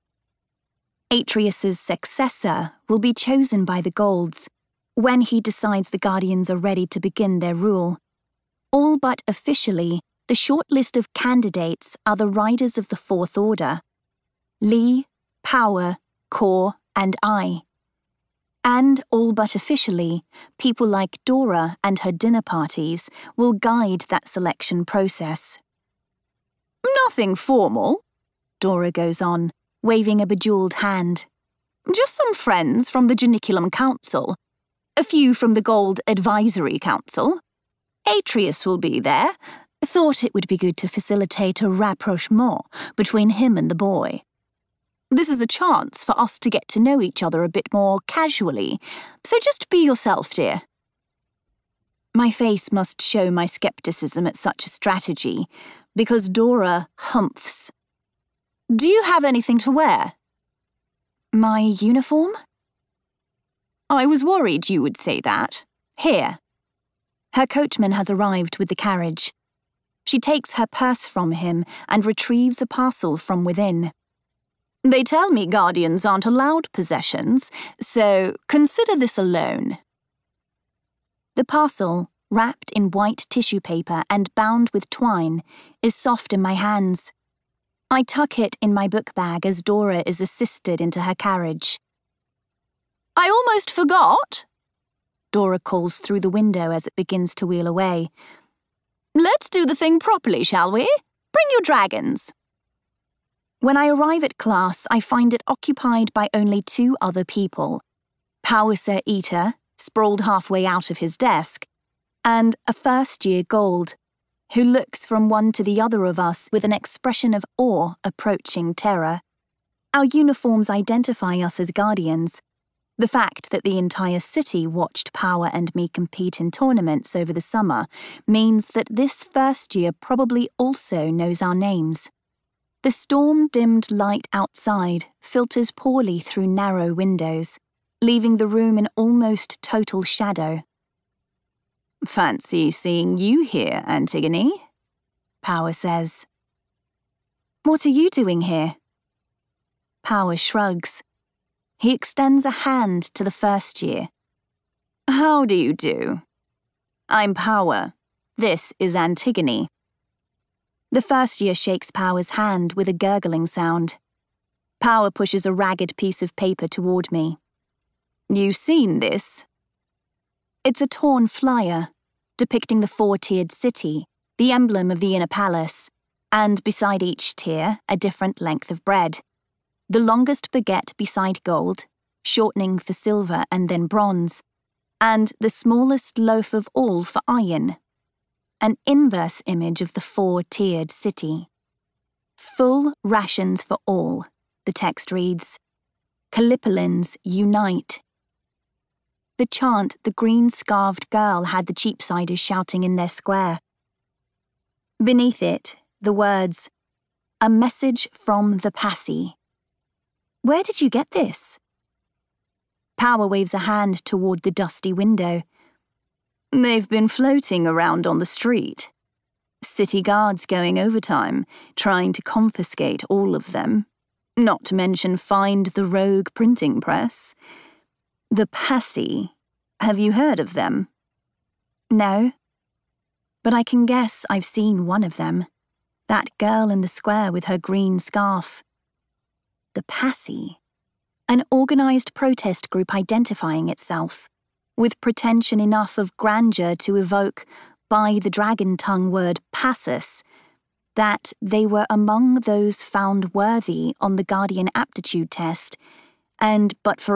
Atreus's successor will be chosen by the Golds when he decides the Guardians are ready to begin their rule. All but officially, the short list of candidates are the Riders of the Fourth Order. Lee, Power, Core, and I. And all but officially, people like Dora and her dinner parties will guide that selection process. Nothing formal, Dora goes on, waving a bejeweled hand. Just some friends from the Janiculum Council. A few from the Gold Advisory Council. Atreus will be there. Thought it would be good to facilitate a rapprochement between him and the boy. This is a chance for us to get to know each other a bit more casually, so just be yourself, dear. My face must show my skepticism at such a strategy, because Dora humphs. Do you have anything to wear? My uniform? I was worried you would say that. Here. Her coachman has arrived with the carriage. She takes her purse from him and retrieves a parcel from within. They tell me Guardians aren't allowed possessions, so consider this a loan. The parcel, wrapped in white tissue paper and bound with twine, is soft in my hands. I tuck it in my book bag as Dora is assisted into her carriage. "I almost forgot," Dora calls through the window as it begins to wheel away. "Let's do the thing properly, shall we? Bring your dragons." When I arrive at class, I find it occupied by only 2 other people. Powser Eater, sprawled halfway out of his desk, and a first-year Gold, who looks from one to the other of us with an expression of awe approaching terror. Our uniforms identify us as guardians. The fact that the entire city watched Power and me compete in tournaments over the summer means that this first year probably also knows our names. The storm-dimmed light outside filters poorly through narrow windows, leaving the room in almost total shadow. "Fancy seeing you here, Antigone," Power says. "What are you doing here?" Power shrugs. He extends a hand to the first year. "How do you do? I'm Power. This is Antigone." The first year shakes Power's hand with a gurgling sound. Power pushes a ragged piece of paper toward me. "You seen this?" It's a torn flyer, depicting the 4-tiered city, the emblem of the inner palace, and beside each tier, a different length of bread. The longest baguette beside gold, shortening for silver and then bronze, and the smallest loaf of all for iron. An inverse image of the 4-tiered city. "Full rations for all," the text reads. "Callipolins unite." The chant the green-scarved girl had the Cheapsiders shouting in their square. Beneath it, the words, "A message from the Passy." Where did you get this? Power waves a hand toward the dusty window. "They've been floating around on the street. City guards going overtime, trying to confiscate all of them. Not to mention find the rogue printing press. The Passy. Have you heard of them?" "No. But I can guess I've seen one of them. That girl in the square with her green scarf." The Passy. An organized protest group identifying itself, with pretension enough of grandeur to evoke, by the dragon tongue word passus, that they were among those found worthy on the Guardian aptitude test, and but for